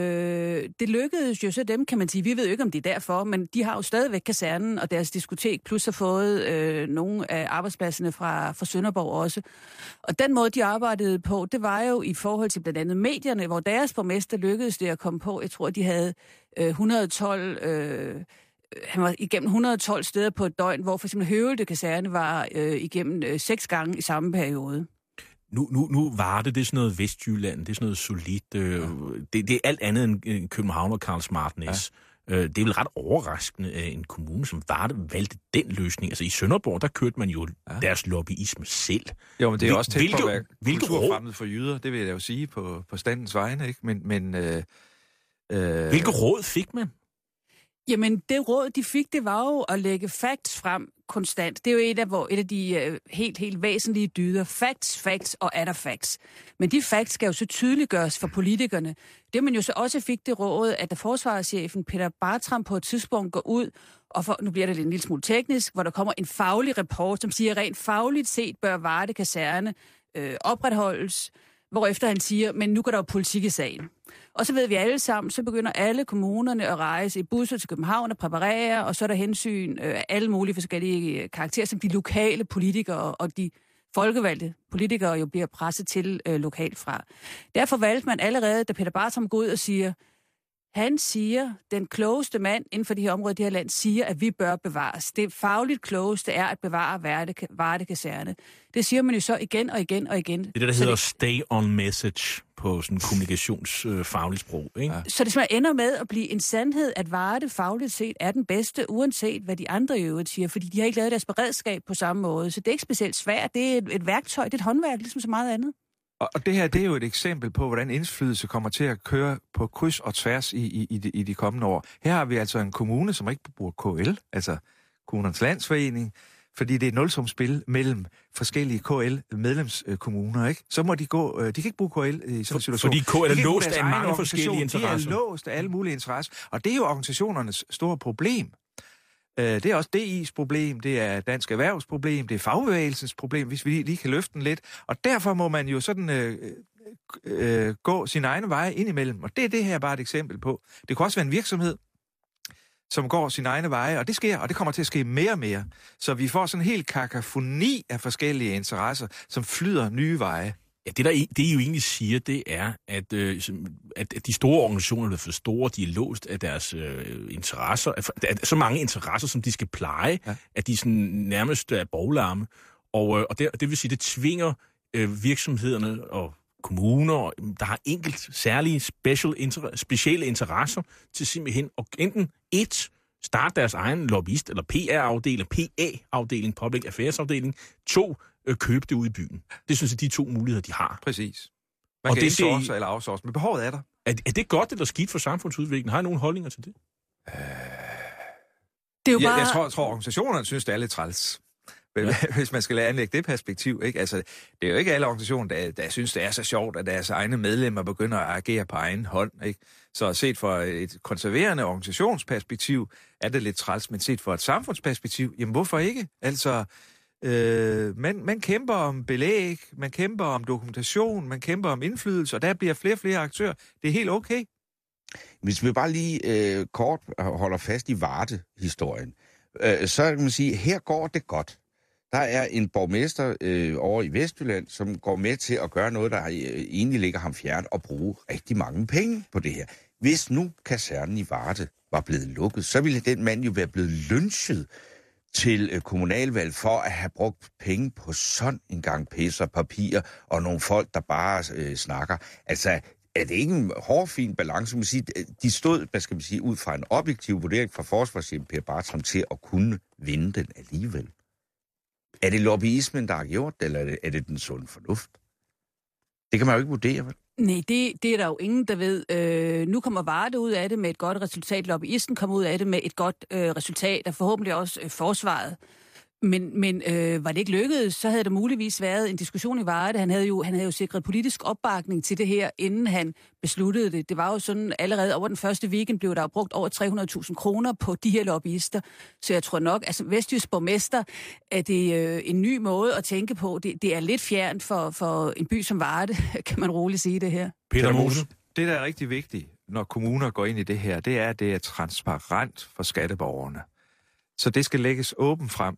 øh, det lykkedes jo så dem, kan man sige. Vi ved jo ikke, om det er derfor, men de har jo stadigvæk kasernen og deres diskotek, plus har fået øh, nogle af arbejdspladserne fra, fra Sønderborg også. Og den måde, de arbejdede på, det var jo i forhold til blandt andet medierne, hvor deres borgmester lykkedes det at komme på. Jeg tror, de havde øh, et hundrede og tolv... Øh, han var igennem et hundrede og tolv steder på et døgn, hvor for eksempel Høvelte kaserne var øh, igennem øh, seks gange i samme periode. Nu, nu, nu var det, det er sådan noget Vestjylland, det er sådan noget solidt. Øh, ja. det, det er alt andet end København og Karl Smartnæs. Ja. Øh, det er vel ret overraskende, at en kommune som Varde valgte den løsning. Altså i Sønderborg, der kørte man jo ja. deres lobbyisme selv. Jo, men det er også tæt på at være kulturfremmed for jyder, det vil jeg jo sige på, på standens vegne, ikke? Men, men øh, øh... hvilke råd fik man? Jamen, det råd, de fik, det var jo at lægge facts frem konstant. Det er jo et af, hvor, et af de uh, helt, helt væsentlige dyder. Facts, facts og atter facts. Men de facts skal jo så tydeliggøres for politikerne. Det man jo så også fik det råd, at da forsvarschefen Peter Bartram på et tidspunkt går ud, og for, nu bliver det lidt en lille smule teknisk, hvor der kommer en faglig rapport, som siger, rent fagligt set bør Varde kaserne øh, opretholdes, hvorefter han siger, men nu går der jo politik i sagen. Og så ved vi alle sammen, så begynder alle kommunerne at rejse i busser til København og præparere, og så er der hensyn af øh, alle mulige forskellige karakterer, som de lokale politikere og de folkevalgte politikere jo bliver presset til øh, lokalt fra. Derfor valgte man allerede, da Peter Bartram går ud og siger, Han siger, den klogeste mand inden for de her områder, det her land, siger, at vi bør bevares. Det fagligt klogeste er at bevare Varde Kaserne. Det siger man jo så igen og igen og igen. Det er det, der så hedder det... stay on message på sådan kommunikationsfagligt øh, sprog, ikke? Ja. Så det simpelthen ender med at blive en sandhed, at Varde fagligt set er den bedste, uanset hvad de andre i øvrigt siger, fordi de har ikke lavet deres beredskab på samme måde. Så det er ikke specielt svært. Det er et, et værktøj, det er et håndværk, ligesom så meget andet. Og det her, det er jo et eksempel på, hvordan indflydelse kommer til at køre på kryds og tværs i, i, i, de, i de kommende år. Her har vi altså en kommune, som ikke bruger K L, altså Kommunernes Landsforening, fordi det er et nulsumsspil mellem forskellige K L-medlemskommuner, ikke? Så må de gå, de kan ikke bruge K L i sådan en situation. Fordi K L er låst af mange forskellige interesser. De er låst af alle mulige interesser, og det er jo organisationernes store problem. Det er også D I's problem, det er Dansk Erhvervs problem, det er fagbevægelsens problem, hvis vi lige kan løfte den lidt. Og derfor må man jo sådan øh, øh, gå sin egne veje indimellem. Og det er det her bare et eksempel på. Det kan også være en virksomhed, som går sin egne veje, og det sker, og det kommer til at ske mere og mere. Så vi får sådan en helt kakafoni af forskellige interesser, som flyder nye veje. Ja, det, der, det I jo egentlig siger, det er, at, øh, at de store organisationer er for store, de er låst af deres øh, interesser, af, af så mange interesser, som de skal pleje, ja. At de sådan nærmest er boglarme. Og, øh, og det, det vil sige, det tvinger øh, virksomhederne og kommuner, der har enkelt særlige special inter- specielle interesser, til simpelthen at enten et, starte deres egen lobbyist, eller P R-afdeling, P A-afdeling, Public Affairs-afdeling, to, købe det ude i byen. Det synes jeg, de to muligheder, de har. Præcis. Man og kan det, insource det, eller outsource, men behovet er der. Er, er det godt eller skidt for samfundsudviklingen? Har I nogle holdninger til det? Øh... Det er jo bare... Jeg, jeg tror, tror organisationerne synes, det er lidt træls. Ja. Hvis man skal anlægge det perspektiv, ikke? Altså, det er jo ikke alle organisationer, der, der synes, det er så sjovt, at deres egne medlemmer begynder at agere på egen hånd, ikke? Så set fra et konserverende organisationsperspektiv, er det lidt træls, men set fra et samfundsperspektiv, jamen hvorfor ikke? Altså... Øh, man, man kæmper om belæg, man kæmper om dokumentation, man kæmper om indflydelse, og der bliver flere og flere aktører. Det er helt okay. Hvis vi bare lige øh, kort holder fast i Varde-historien, øh, så kan man sige, her går det godt. Der er en borgmester øh, over i Vestjylland, som går med til at gøre noget, der øh, egentlig ligger ham fjernt, og bruge rigtig mange penge på det her. Hvis nu kasernen i Varde var blevet lukket, så ville den mand jo være blevet lynchet til øh, kommunalvalg for at have brugt penge på sådan en gang pis og papir og nogle folk, der bare øh, snakker. Altså, er det ikke en hårfin balance? Man sige, de stod, hvad skal man sige, ud fra en objektiv vurdering fra forsvarschefen Per Bartram til at kunne vinde den alligevel. Er det lobbyismen, der har gjort det, eller er det, er det den sunde fornuft? Det kan man jo ikke vurdere, vel? Nej, det, det er der jo ingen, der ved. Øh, nu kommer Varde ud af det med et godt resultat. Lobbyisten kommer ud af det med et godt øh, resultat, og forhåbentlig også øh, forsvaret. Men, men øh, var det ikke lykkedes, så havde der muligvis været en diskussion i Varde. Han havde jo, han havde jo sikret politisk opbakning til det her, inden han besluttede det. Det var jo sådan, allerede over den første weekend blev der jo brugt over tre hundrede tusind kroner på de her lobbyister. Så jeg tror nok, altså Vestjysk borgmester, er det øh, en ny måde at tænke på. Det, det er lidt fjernt for, for en by som Varde, kan man roligt sige det her. Peter Mose. Det, der er rigtig vigtigt, når kommuner går ind i det her, det er, at det er transparent for skatteborgerne. Så det skal lægges åbent frem.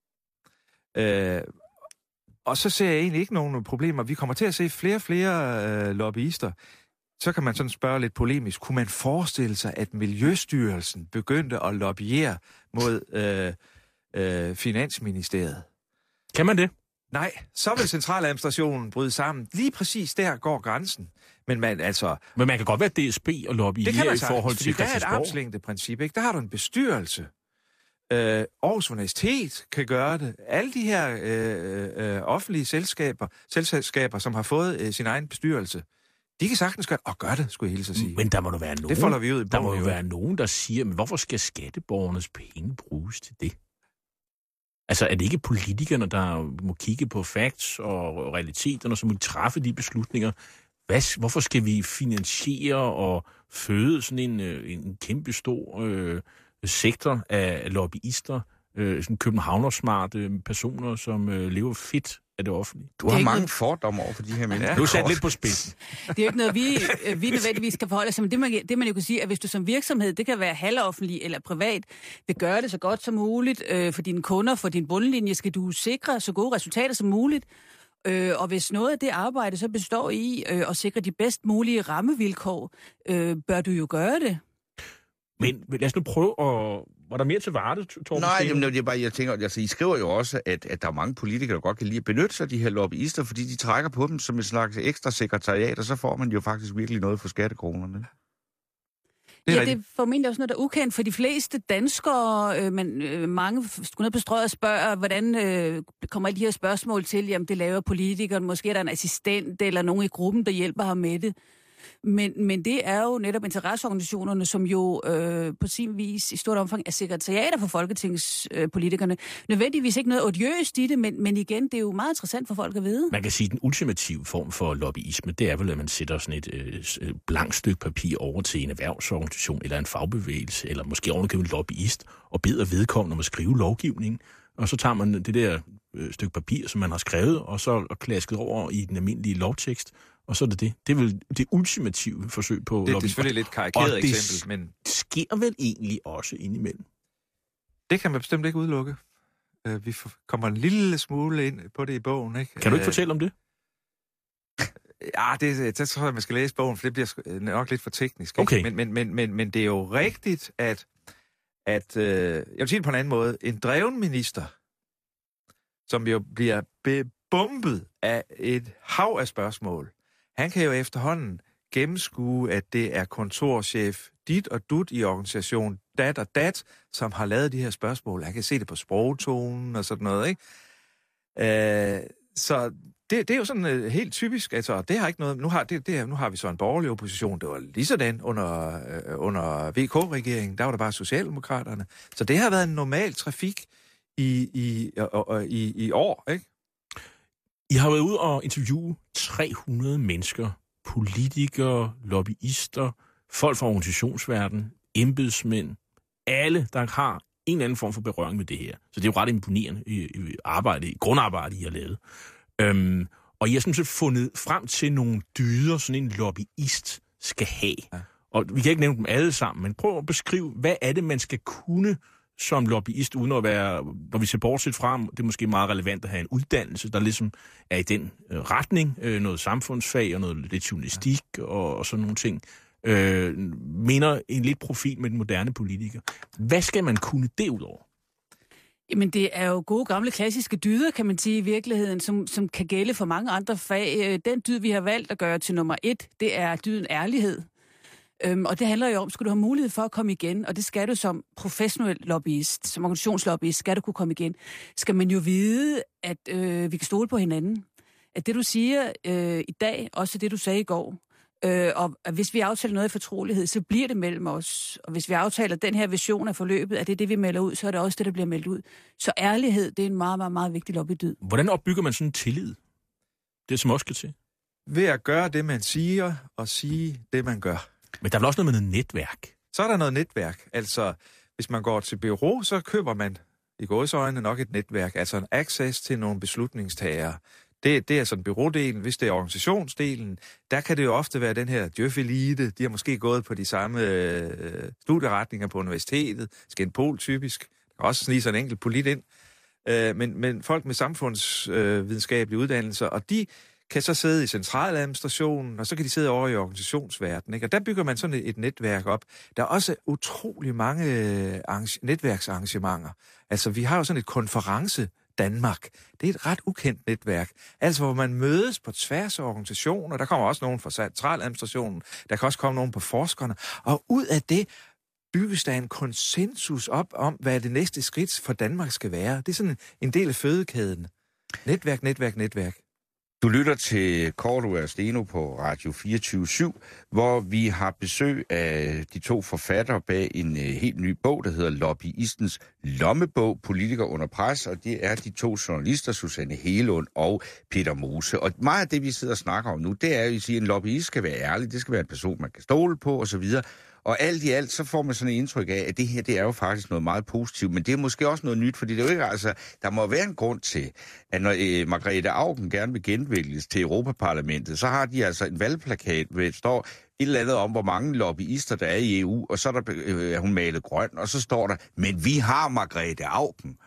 Øh, og så ser jeg egentlig ikke nogen problemer. Vi kommer til at se flere og flere øh, lobbyister. Så kan man sådan spørge lidt polemisk. Kunne man forestille sig, at Miljøstyrelsen begyndte at lobbyere mod øh, øh, Finansministeriet? Kan man det? Nej, så vil centraladministrationen bryde sammen. Lige præcis der går grænsen. Men man, altså, Men man kan godt være D S B og lobbyere i forhold til der er et armslængdeprincip, ikke? Der har du en bestyrelse. Øh, Aarhus Universitet kan gøre det. Alle de her øh, øh, offentlige selskaber, selskaber, som har fået øh, sin egen bestyrelse, de kan sagtens gøre og gøre det, skulle jeg hilse at sige. Men der må der være nogen, det folder vi ud i der må jo være nogen, der siger, men hvorfor skal skatteborgernes penge bruges til det? Altså, er det ikke politikerne, der må kigge på facts og realiteterne, som må træffe de beslutninger? Hvad, hvorfor skal vi finansiere og føde sådan en, en kæmpe stor øh, sektor af lobbyister, øh, sådan københavnersmarte personer, som øh, lever fedt af det offentlige? Du har mange noget... fordomme over for de her mennesker. Ja. Du er sat lidt på spidsen. Det er jo ikke noget, vi, vi nødvendigvis skal forholde os til, men det man, det man jo kan sige, at hvis du som virksomhed, det kan være halvoffentlig eller privat, vil gøre det så godt som muligt øh, for dine kunder, for din bundlinje, skal du sikre så gode resultater som muligt. Øh, og hvis noget af det arbejde så består i øh, at sikre de bedst mulige rammevilkår, øh, bør du jo gøre det. Men lad os nu prøve at... Var der mere til Varde, Torben? Nej, jamen, det er bare, jeg tænker, altså, I skriver jo også, at, at der er mange politikere, der godt kan lide at benytte sig af de her lobbyister, fordi de trækker på dem som et slags ekstra sekretariat, og så får man jo faktisk virkelig noget for skattekronerne. Det ja, det er formentlig også noget, der er ukendt for de fleste danskere, øh, men øh, mange skulle ned på strøget og spørge, hvordan øh, kommer alle de her spørgsmål til, jamen det laver politikeren, måske er der en assistent eller nogen i gruppen, der hjælper ham med det. Men, men det er jo netop interesseorganisationerne, som jo øh, på sin vis i stort omfang er sekretariater for folketingspolitikerne. Øh, Nødvendigvis ikke noget odiøst i det, men, men igen, det er jo meget interessant for folk at vide. Man kan sige, at den ultimative form for lobbyisme, det er vel, at man sætter sådan et øh, blankt stykke papir over til en erhvervsorganisation eller en fagbevægelse, eller måske ovenikøbet en lobbyist, og beder vedkommende om at skrive lovgivning. Og så tager man det der øh, stykke papir, som man har skrevet, og så og klasket over i den almindelige lovtekst. Og så er det det. Det er vel det ultimative forsøg på det, det er selvfølgelig lidt karikeret eksempel, men... det sker vel egentlig også indimellem. Det kan man bestemt ikke udelukke. Uh, vi kommer en lille smule ind på det i bogen, ikke? Kan du ikke uh, fortælle om det? Ja, det, det tror jeg, man skal læse bogen, for det bliver nok lidt for teknisk. Okay. Men, men, men, men, men det er jo rigtigt, at, at uh, jeg vil sige det på en anden måde, en dreven minister, som jo bliver bebumpet af et hav af spørgsmål, han kan jo efterhånden gennemskue, at det er kontorchef dit og dut i organisation dat og dat, som har lavet de her spørgsmål. Han kan se det på sprogtonen og sådan noget, ikke? Øh, så det, det er jo sådan uh, helt typisk. Altså, det har ikke noget... Nu har, det, det, nu har vi så en borgerlig opposition. Det var lige sådan under, øh, under V K-regeringen. Der var der bare Socialdemokraterne. Så det har været en normal trafik i, i, i, i, i år, ikke? I har været ude og interviewe tre hundrede mennesker, politikere, lobbyister, folk fra organisationsverdenen, embedsmænd, alle, der har en eller anden form for berøring med det her. Så det er jo ret imponerende i, i arbejde, i grundarbejde, I har lavet. Øhm, og I har sådan set fundet frem til nogle dyder, sådan en lobbyist skal have. Ja. Og vi kan ikke nævne dem alle sammen, men prøv at beskrive, hvad er det, man skal kunne som lobbyist, uden at være, når vi ser bortset fra, det er måske meget relevant at have en uddannelse, der ligesom er i den øh, retning, øh, noget samfundsfag og noget lidt journalistik og, og sådan nogle ting, øh, mener en lidt profil med den moderne politiker. Hvad skal man kunne derudover? Jamen, det er jo gode, gamle, klassiske dyder, kan man sige, i virkeligheden, som, som kan gælde for mange andre fag. Den dyd, vi har valgt at gøre til nummer et, det er dyden ærlighed. Øhm, og det handler jo om, skal du have mulighed for at komme igen, og det skal du som professionel lobbyist, som organisationslobbyist, skal du kunne komme igen, skal man jo vide, at øh, vi kan stole på hinanden. At det, du siger øh, i dag, også det, du sagde i går, øh, og at hvis vi aftaler noget i fortrolighed, så bliver det mellem os. Og hvis vi aftaler den her vision af forløbet, at det er det, vi melder ud, så er det også det, der bliver meldt ud. Så ærlighed, det er en meget, meget, meget vigtig lobbydyd. Hvordan opbygger man sådan en tillid? Det, som også skal til. Ved at gøre det, man siger, og sige det, man gør. Men der er vel også noget med noget netværk? Så er der noget netværk. Altså, hvis man går til bureau, så køber man i gåseøjne nok et netværk, altså en access til nogle beslutningstagere. Det, det er sådan bureaudelen. Hvis det er organisationsdelen, der kan det jo ofte være den her djøf-elite. De har måske gået på de samme øh, studieretninger på universitetet. Skenpol typisk. Der kan også snige sådan en enkelt polit ind. Øh, men, men folk med samfundsvidenskabelige øh, uddannelser, og de kan så sidde i centraladministrationen, og så kan de sidde over i organisationsverdenen, ikke? Og der bygger man sådan et, et netværk op. Der er også utrolig mange arrange- netværksarrangementer. Altså, vi har jo sådan et konference Danmark. Det er et ret ukendt netværk. Altså, hvor man mødes på tværs af organisationer. Der kommer også nogen fra centraladministrationen. Der kan også komme nogen på forskerne. Og ud af det bygges der en konsensus op om, hvad det næste skridt for Danmark skal være. Det er sådan en del af fødekæden. Netværk, netværk, netværk. Du lytter til Cordua og Steno på Radio fireogtyve syv, hvor vi har besøg af de to forfattere bag en uh, helt ny bog, der hedder Lobbyistens Lommebog, Politiker under pres, og det er de to journalister, Susanne Helund og Peter Mose. Og meget af det, vi sidder og snakker om nu, det er jo at sige, at en lobbyist skal være ærlig, det skal være en person, man kan stole på osv., og alt i alt, så får man sådan et indtryk af, at det her, det er jo faktisk noget meget positivt, men det er måske også noget nyt, fordi det er jo ikke, altså, der må være en grund til, at når øh, Margrethe Auken gerne vil genvælges til Europaparlamentet, så har de altså en valgplakat, hvor der står et eller andet om, hvor mange lobbyister der er i E U, og så er, der, øh, er hun malet grøn, og så står der, men vi har Margrethe Auken.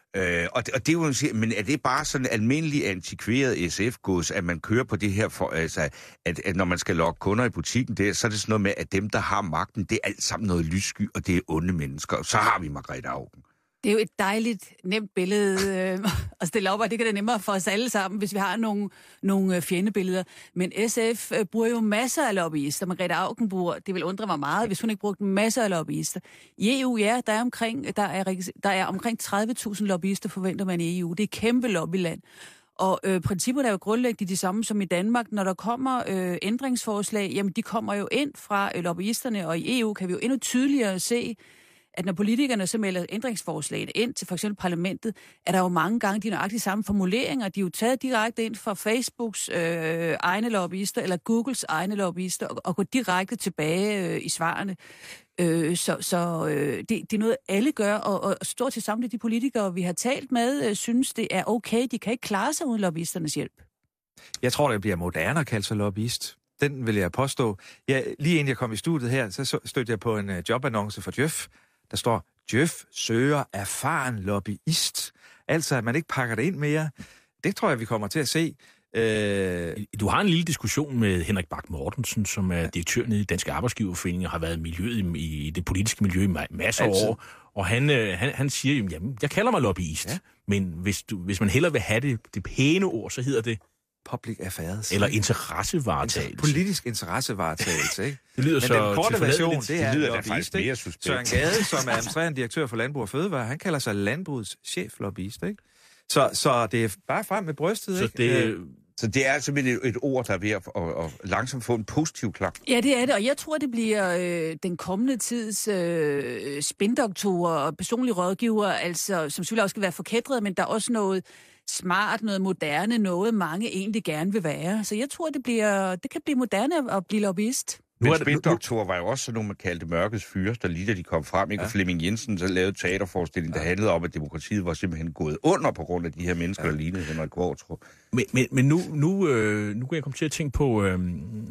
Øh, og, det, og det er jo, men er det bare sådan almindelig antikveret S F-gods, at man kører på det her, for, altså, at, at når man skal lokke kunder i butikken, det, så er det sådan noget med, at dem, der har magten, det er alt sammen noget lyssky, og det er onde mennesker. Så har vi Margrethe Auken. Det er jo et dejligt, nemt billede øh, at stille op, og det kan det nemmere for os alle sammen, hvis vi har nogle, nogle fjendebilleder. Men S F øh, bruger jo masser af lobbyister. Margrethe Auken bruger, det vil undre mig meget, hvis hun ikke brugte masser af lobbyister. I E U, ja, der er omkring, der er, der er omkring tredive tusind lobbyister, forventer man i E U. Det er et kæmpe lobbyland. Og øh, principperne er jo grundlæggende de samme som i Danmark. Når der kommer øh, ændringsforslag, jamen de kommer jo ind fra øh, lobbyisterne, og i E U kan vi jo endnu tydeligere se, at når politikerne så melder ændringsforslagene ind til for eksempel parlamentet, er der jo mange gange de nøjagtigt samme formuleringer. De er jo taget direkte ind fra Facebooks øh, egne lobbyister eller Googles egne lobbyister og, og går direkte tilbage øh, i svarene. Øh, så så øh, det, det er noget, alle gør, og, og stort til samtlige de politikere, vi har talt med, øh, synes, det er okay. De kan ikke klare sig uden lobbyisternes hjælp. Jeg tror, det bliver moderne at kalde sig lobbyist. Den vil jeg påstå. Ja, lige inden jeg kom i studiet her, så stødte jeg på en uh, jobannonce for Djøf. Der står, Djøf søger erfaren lobbyist. Altså, at man ikke pakker det ind mere. Det tror jeg, vi kommer til at se. Øh... Du har en lille diskussion med Henrik Bak Mortensen, som er direktør nede i Danske Arbejdsgiverforening og har været i, miljøet, i det politiske miljø i masser af år. Og han, han, han siger jo, jamen, jeg kalder mig lobbyist, ja. Men hvis, du, hvis man hellere vil have det, det pæne ord, så hedder det public affairs. Eller interessevaretagelse. Politisk interessevaretagelse, ikke? Det lyder Men så den korte version, det er det lyder lobbyist, mere suspekt. Søren Gade, som er administrerende direktør for Landbrug og Fødevare, han kalder sig landbrugets cheflobbyist, ikke? Så, så det er bare frem med brystet, så ikke? Det, så det er simpelthen et, et ord, der er ved at, at, at langsomt få en positiv klang. Ja, det er det, og jeg tror, det bliver øh, den kommende tids øh, spindoktorer og personlige rådgiver, altså, som selvfølgelig også skal være forkædret, men der er også noget smart, noget moderne, noget mange egentlig gerne vil være. Så jeg tror, det, bliver, det kan blive moderne at blive lobbyist. Men spindoktorer var jo også sådan nogle, man kaldte mørkets fyre, der lige da de kom frem. Ikke? Ja. Og Flemming Jensen så lavede teaterforestilling, der ja. handlede om, at demokratiet var simpelthen gået under på grund af de her mennesker, ja. der lignede Henrik Qvortrup. Men, men, men nu, nu, øh, nu kan jeg komme til at tænke på, øh,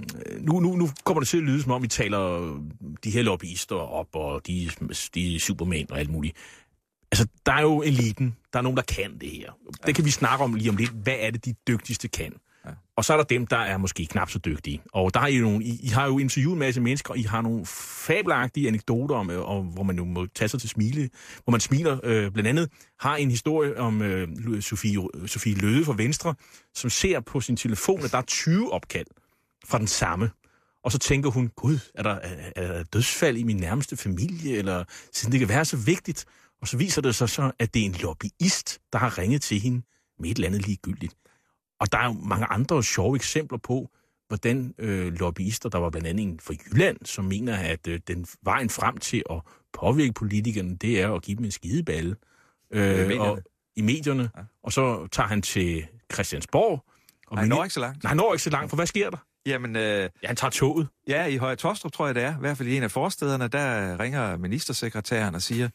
nu, nu, nu kommer det til at lyde, som om vi taler de her lobbyister op, og de, de supermænd og alt muligt. Altså, der er jo eliten. Der er nogen, der kan det her. Det kan vi snakke om lige om lidt. Hvad er det, de dygtigste kan? Ja. Og så er der dem, der er måske knap så dygtige. Og der er I, nogle, I, I har jo interviewet en masse mennesker, og I har nogle fabelagtige anekdoter, om, om, hvor man jo må tage sig til smile. Hvor man smiler. Øh, blandt andet har en historie om øh, Sofie, Sofie Løde fra Venstre, som ser på sin telefon, at der er tyve opkald fra den samme. Og så tænker hun, gud, er der, er, er der dødsfald i min nærmeste familie? Eller siden det kan være så vigtigt. Og så viser det sig så, at det er en lobbyist, der har ringet til hende med et eller andet ligegyldigt. Og der er jo mange andre sjove eksempler på, hvordan øh, lobbyister, der var blandt andet en fra Jylland, som mener, at øh, den vejen frem til at påvirke politikerne, det er at give dem en skideballe øh, I, og, i medierne. Ja. Og så tager han til Christiansborg. Og han når ikke så langt. Nej, han når ikke så langt, for hvad sker der? Jamen, øh, ja, han tager toget. Ja, i Høje Tostrup, tror jeg det er. I hvert fald i en af forstederne, der ringer ministersekretæren og siger,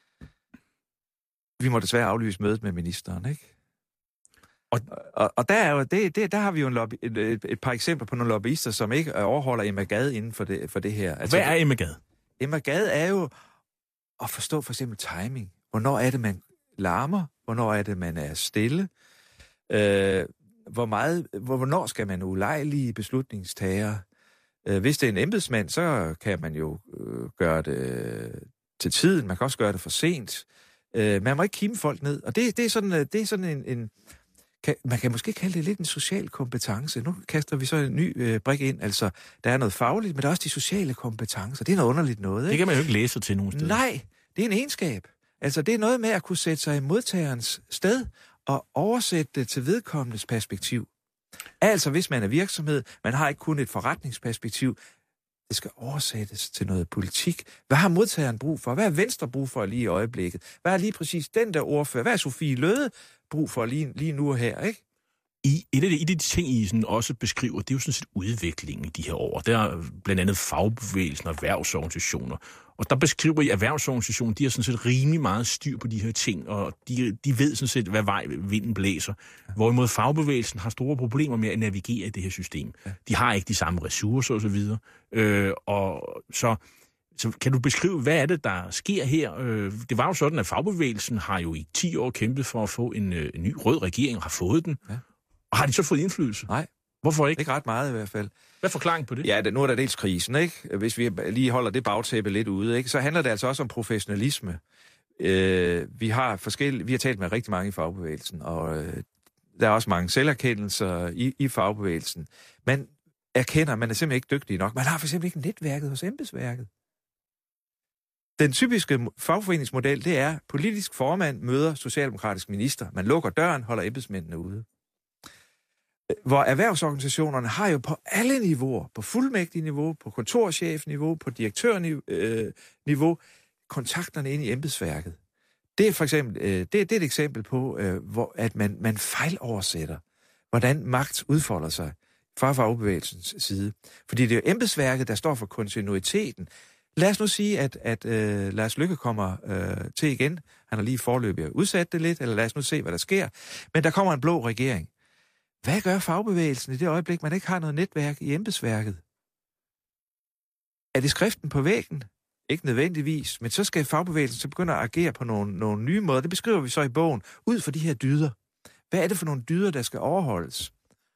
vi må desværre aflyse mødet med ministeren, ikke? Og, og, og der, er jo, det, det, der har vi jo en lobby, et, et, et par eksempler på nogle lobbyister, som ikke overholder Emma Gade inden for det, for det her. Altså, hvad er Emma Gade? Emma Gade er jo at forstå for eksempel timing. Hvornår er det, man larmer? Hvornår er det, man er stille? Øh, hvor meget, hvor, hvornår skal man ulejlige beslutningstager? Øh, hvis det er en embedsmand, så kan man jo øh, gøre det til tiden. Man kan også gøre det for sent. Øh, man må ikke kime folk ned. Og det, det er sådan, det er sådan en... en kan, man kan måske kalde det lidt en social kompetence. Nu kaster vi så en ny øh, brik ind. Altså, der er noget fagligt, men der er også de sociale kompetencer. Det er noget underligt noget, ikke? Det kan man jo ikke læse til nogen steder. Nej, det er en egenskab. Altså, det er noget med at kunne sætte sig i modtagerens sted og oversætte det til vedkommendes perspektiv. Altså, hvis man er virksomhed, man har ikke kun et forretningsperspektiv, det skal oversættes til noget politik. Hvad har modtageren brug for? Hvad er Venstre brug for lige i øjeblikket? Hvad er lige præcis den der ordfører? Hvad er Sofie Løde brug for lige, lige nu og her, ikke? I, et, af de, et af de ting, I sådan også beskriver, det er jo sådan set udviklingen i de her år. Der er blandt andet fagbevægelsen og erhvervsorganisationer. Og der beskriver I, at erhvervsorganisationen, de har sådan set rimelig meget styr på de her ting, og de, de ved sådan set, hvad vej vinden blæser. Hvorimod fagbevægelsen har store problemer med at navigere i det her system. De har ikke de samme ressourcer osv. Øh, og så Så kan du beskrive, hvad er det, der sker her? Øh, det var jo sådan, at fagbevægelsen har jo i ti år kæmpet for at få en, øh, en ny rød regering, og har fået den. Ja. Og har de så fået indflydelse? Nej. Hvorfor ikke? Ikke ret meget i hvert fald. Hvad er forklaringen på det? Ja, det, nu er der dels krisen, ikke? Hvis vi lige holder det bagtæppe lidt ude, ikke? Så handler det altså også om professionalisme. Øh, vi har forskellige, vi har talt med rigtig mange i fagbevægelsen, og øh, der er også mange selverkendelser i, i fagbevægelsen. Man erkender, man er simpelthen ikke dygtig nok. Man har for eksempel ikke netværket hos embedsværket. Den typiske fagforeningsmodel, det er, politisk formand møder socialdemokratisk minister. Man lukker døren, holder embedsmændene ude. Hvor erhvervsorganisationerne har jo på alle niveauer, på fuldmægtig niveau, på kontorchefniveau, på direktørniveau, kontakterne ind i embedsværket. Det er for eksempel, øh, det, det er et eksempel på, øh, hvor at man, man fejloversætter, hvordan magt udfolder sig fra fagbevægelsens side. Fordi det er jo embedsværket, der står for kontinuiteten. Lad os nu sige, at, at øh, Lars Løkke kommer øh, til igen. Han har lige foreløbig udsat det lidt, eller lad os nu se, hvad der sker. Men der kommer en blå regering. Hvad gør fagbevægelsen i det øjeblik, man ikke har noget netværk i embedsværket? Er det skriften på væggen? Ikke nødvendigvis, men så skal fagbevægelsen så begynde at agere på nogle, nogle nye måder. Det beskriver vi så i bogen, ud fra de her dyder. Hvad er det for nogle dyder, der skal overholdes?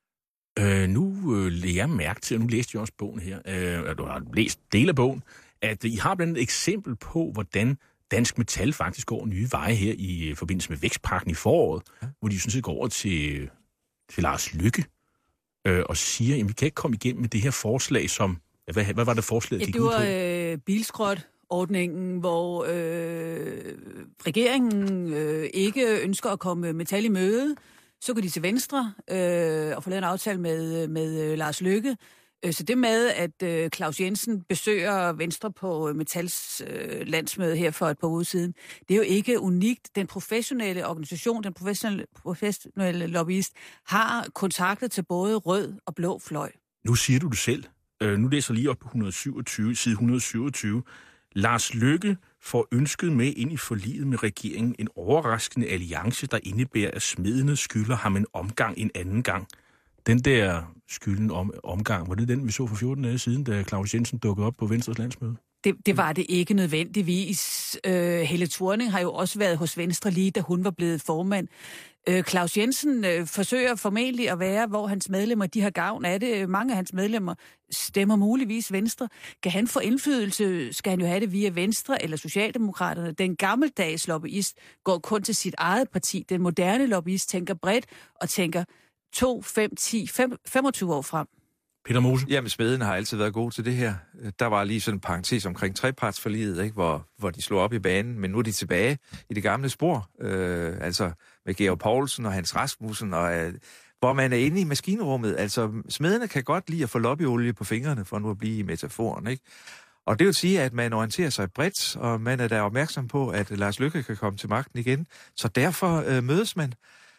Øh, nu øh, lægger jeg mærke til, og nu læste jeg også bogen her, øh, du har læst del af bogen, at I har blandt andet et eksempel på, hvordan Dansk Metal faktisk går nye veje her i forbindelse med vækstpakken i foråret, ja. Hvor de sådan set går over til, til Lars Løkke øh, og siger, at vi kan ikke komme igennem med det her forslag, som... Hvad, hvad var det forslaget, ja, gik det ud på? var øh, bilskrotordningen, hvor øh, regeringen øh, ikke ønsker at komme Metal i møde. Så går de til Venstre øh, og får lavet en aftale med, med øh, Lars Løkke. Så det med, at øh, Claus Jensen besøger Venstre på Metals øh, landsmøde her for et par uger siden, det er jo ikke unikt. Den professionelle organisation, den professionelle, professionelle lobbyist, har kontakter til både rød og blå fløj. Nu siger du det selv. Øh, nu læser jeg lige op på et hundrede og syvogtyve, side et hundrede og syvogtyve. Lars Løkke får ønsket med ind i forliget med regeringen en overraskende alliance, der indebærer, at smedene skylder ham en omgang en anden gang. Den der skylden om omgang, var det den, vi så for fjorten dage siden, da Claus Jensen dukkede op på Venstres landsmøde? Det, det var det ikke nødvendigvis. Øh, Helle Thorning har jo også været hos Venstre lige, da hun var blevet formand. Øh, Claus Jensen øh, forsøger formentlig at være, hvor hans medlemmer de har gavn af det. Mange af hans medlemmer stemmer muligvis Venstre. Kan han få indflydelse, skal han jo have det via Venstre eller Socialdemokraterne. Den gammeldags lobbyist går kun til sit eget parti. Den moderne lobbyist tænker bredt og tænker to, fem, ti, femogtyve år frem. Peter Mose? Jamen, smedene har altid været gode til det her. Der var lige sådan en parentes omkring trepartsforliget, ikke? Hvor, hvor de slog op i banen, men nu er de tilbage i det gamle spor. Øh, altså med Georg Poulsen og Hans Rasmussen, og, øh, hvor man er inde i maskinrummet. Altså, smedene kan godt lide at få lobbyolie på fingrene, for nu at blive i metaforen, ikke? Og det vil sige, at man orienterer sig bredt, og man er da opmærksom på, at Lars Løkke kan komme til magten igen. Så derfor øh, mødes man.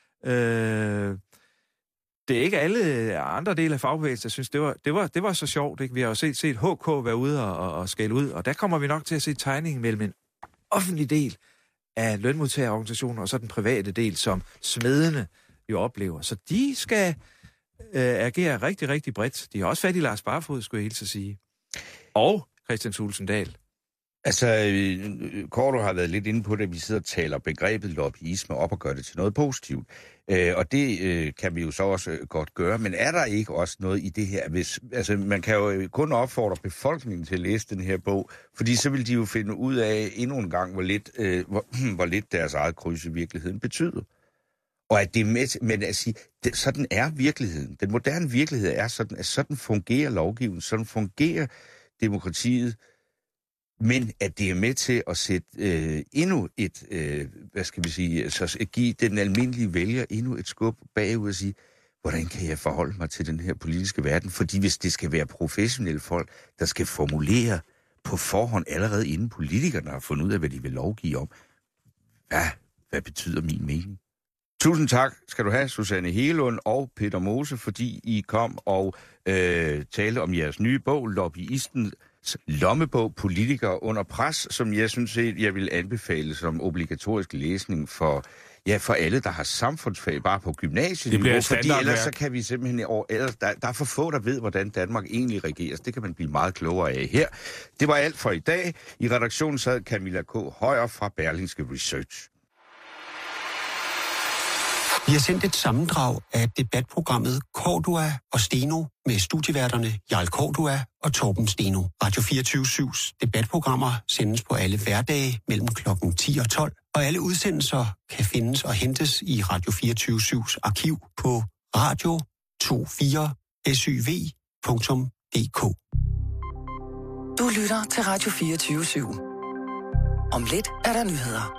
Øh, Det er ikke alle andre dele af fagbevægelsen, der synes, det var, det var, det var så sjovt. Ikke? Vi har jo set, set H K være ude og, og, og skælde ud, og der kommer vi nok til at se tegningen mellem en offentlig del af lønmodtagerorganisationer og så den private del, som smedene jo oplever. Så de skal øh, agere rigtig, rigtig bredt. De har også fat i Lars Barfod, skulle jeg helt så sige. Og Christian Thulesen Dahl. Altså, Korto har været lidt inde på det, at vi sidder og taler begrebet lobbyisme op og gør det til noget positivt. Øh, og det øh, kan vi jo så også øh, godt gøre. Men er der ikke også noget i det her? Hvis, altså, man kan jo kun opfordre befolkningen til at læse den her bog, fordi så vil de jo finde ud af endnu en gang, hvor lidt, øh, hvor, hvor lidt deres eget kryds i virkeligheden betyder. Og at det er med, men at sige, det, sådan er virkeligheden. Den moderne virkelighed er sådan, at sådan fungerer lovgivningen, sådan fungerer demokratiet. Men at det er med til at sætte øh, endnu et, øh, hvad skal vi sige, altså at give den almindelige vælger endnu et skub bagud og sige, hvordan kan jeg forholde mig til den her politiske verden? Fordi hvis det skal være professionelle folk, der skal formulere på forhånd allerede inden politikerne har fundet ud af, hvad de vil lovgive om, hvad, hvad betyder min mening? Tusind tak skal du have, Susanne Hegelund og Peter Mose, fordi I kom og øh, talte om jeres nye bog, Lobbyisten, lommebog Politikere under pres, som jeg synes, jeg vil anbefale som obligatorisk læsning for Ja, for alle, der har samfundsfag bare på gymnasiet. Det bliver et fordi standardværk. ellers så kan vi simpelthen over... Ellers, der, der er for få, der ved, hvordan Danmark egentlig regeres. Det kan man blive meget klogere af her. Det var alt for i dag. I redaktionen sad Camilla K. Højer fra Berlingske Research. Vi har sendt et sammendrag af debatprogrammet Cordua og Steno med studieværterne Jarl Cordua og Torben Steno. Radio fireogtyve syvs debatprogrammer sendes på alle hverdage mellem klokken ti og tolv, og alle udsendelser kan findes og hentes i Radio fireogtyve syvs arkiv på radio to fire syv punktum d k. Du lytter til Radio fireogtyve syv. Om lidt er der nyheder.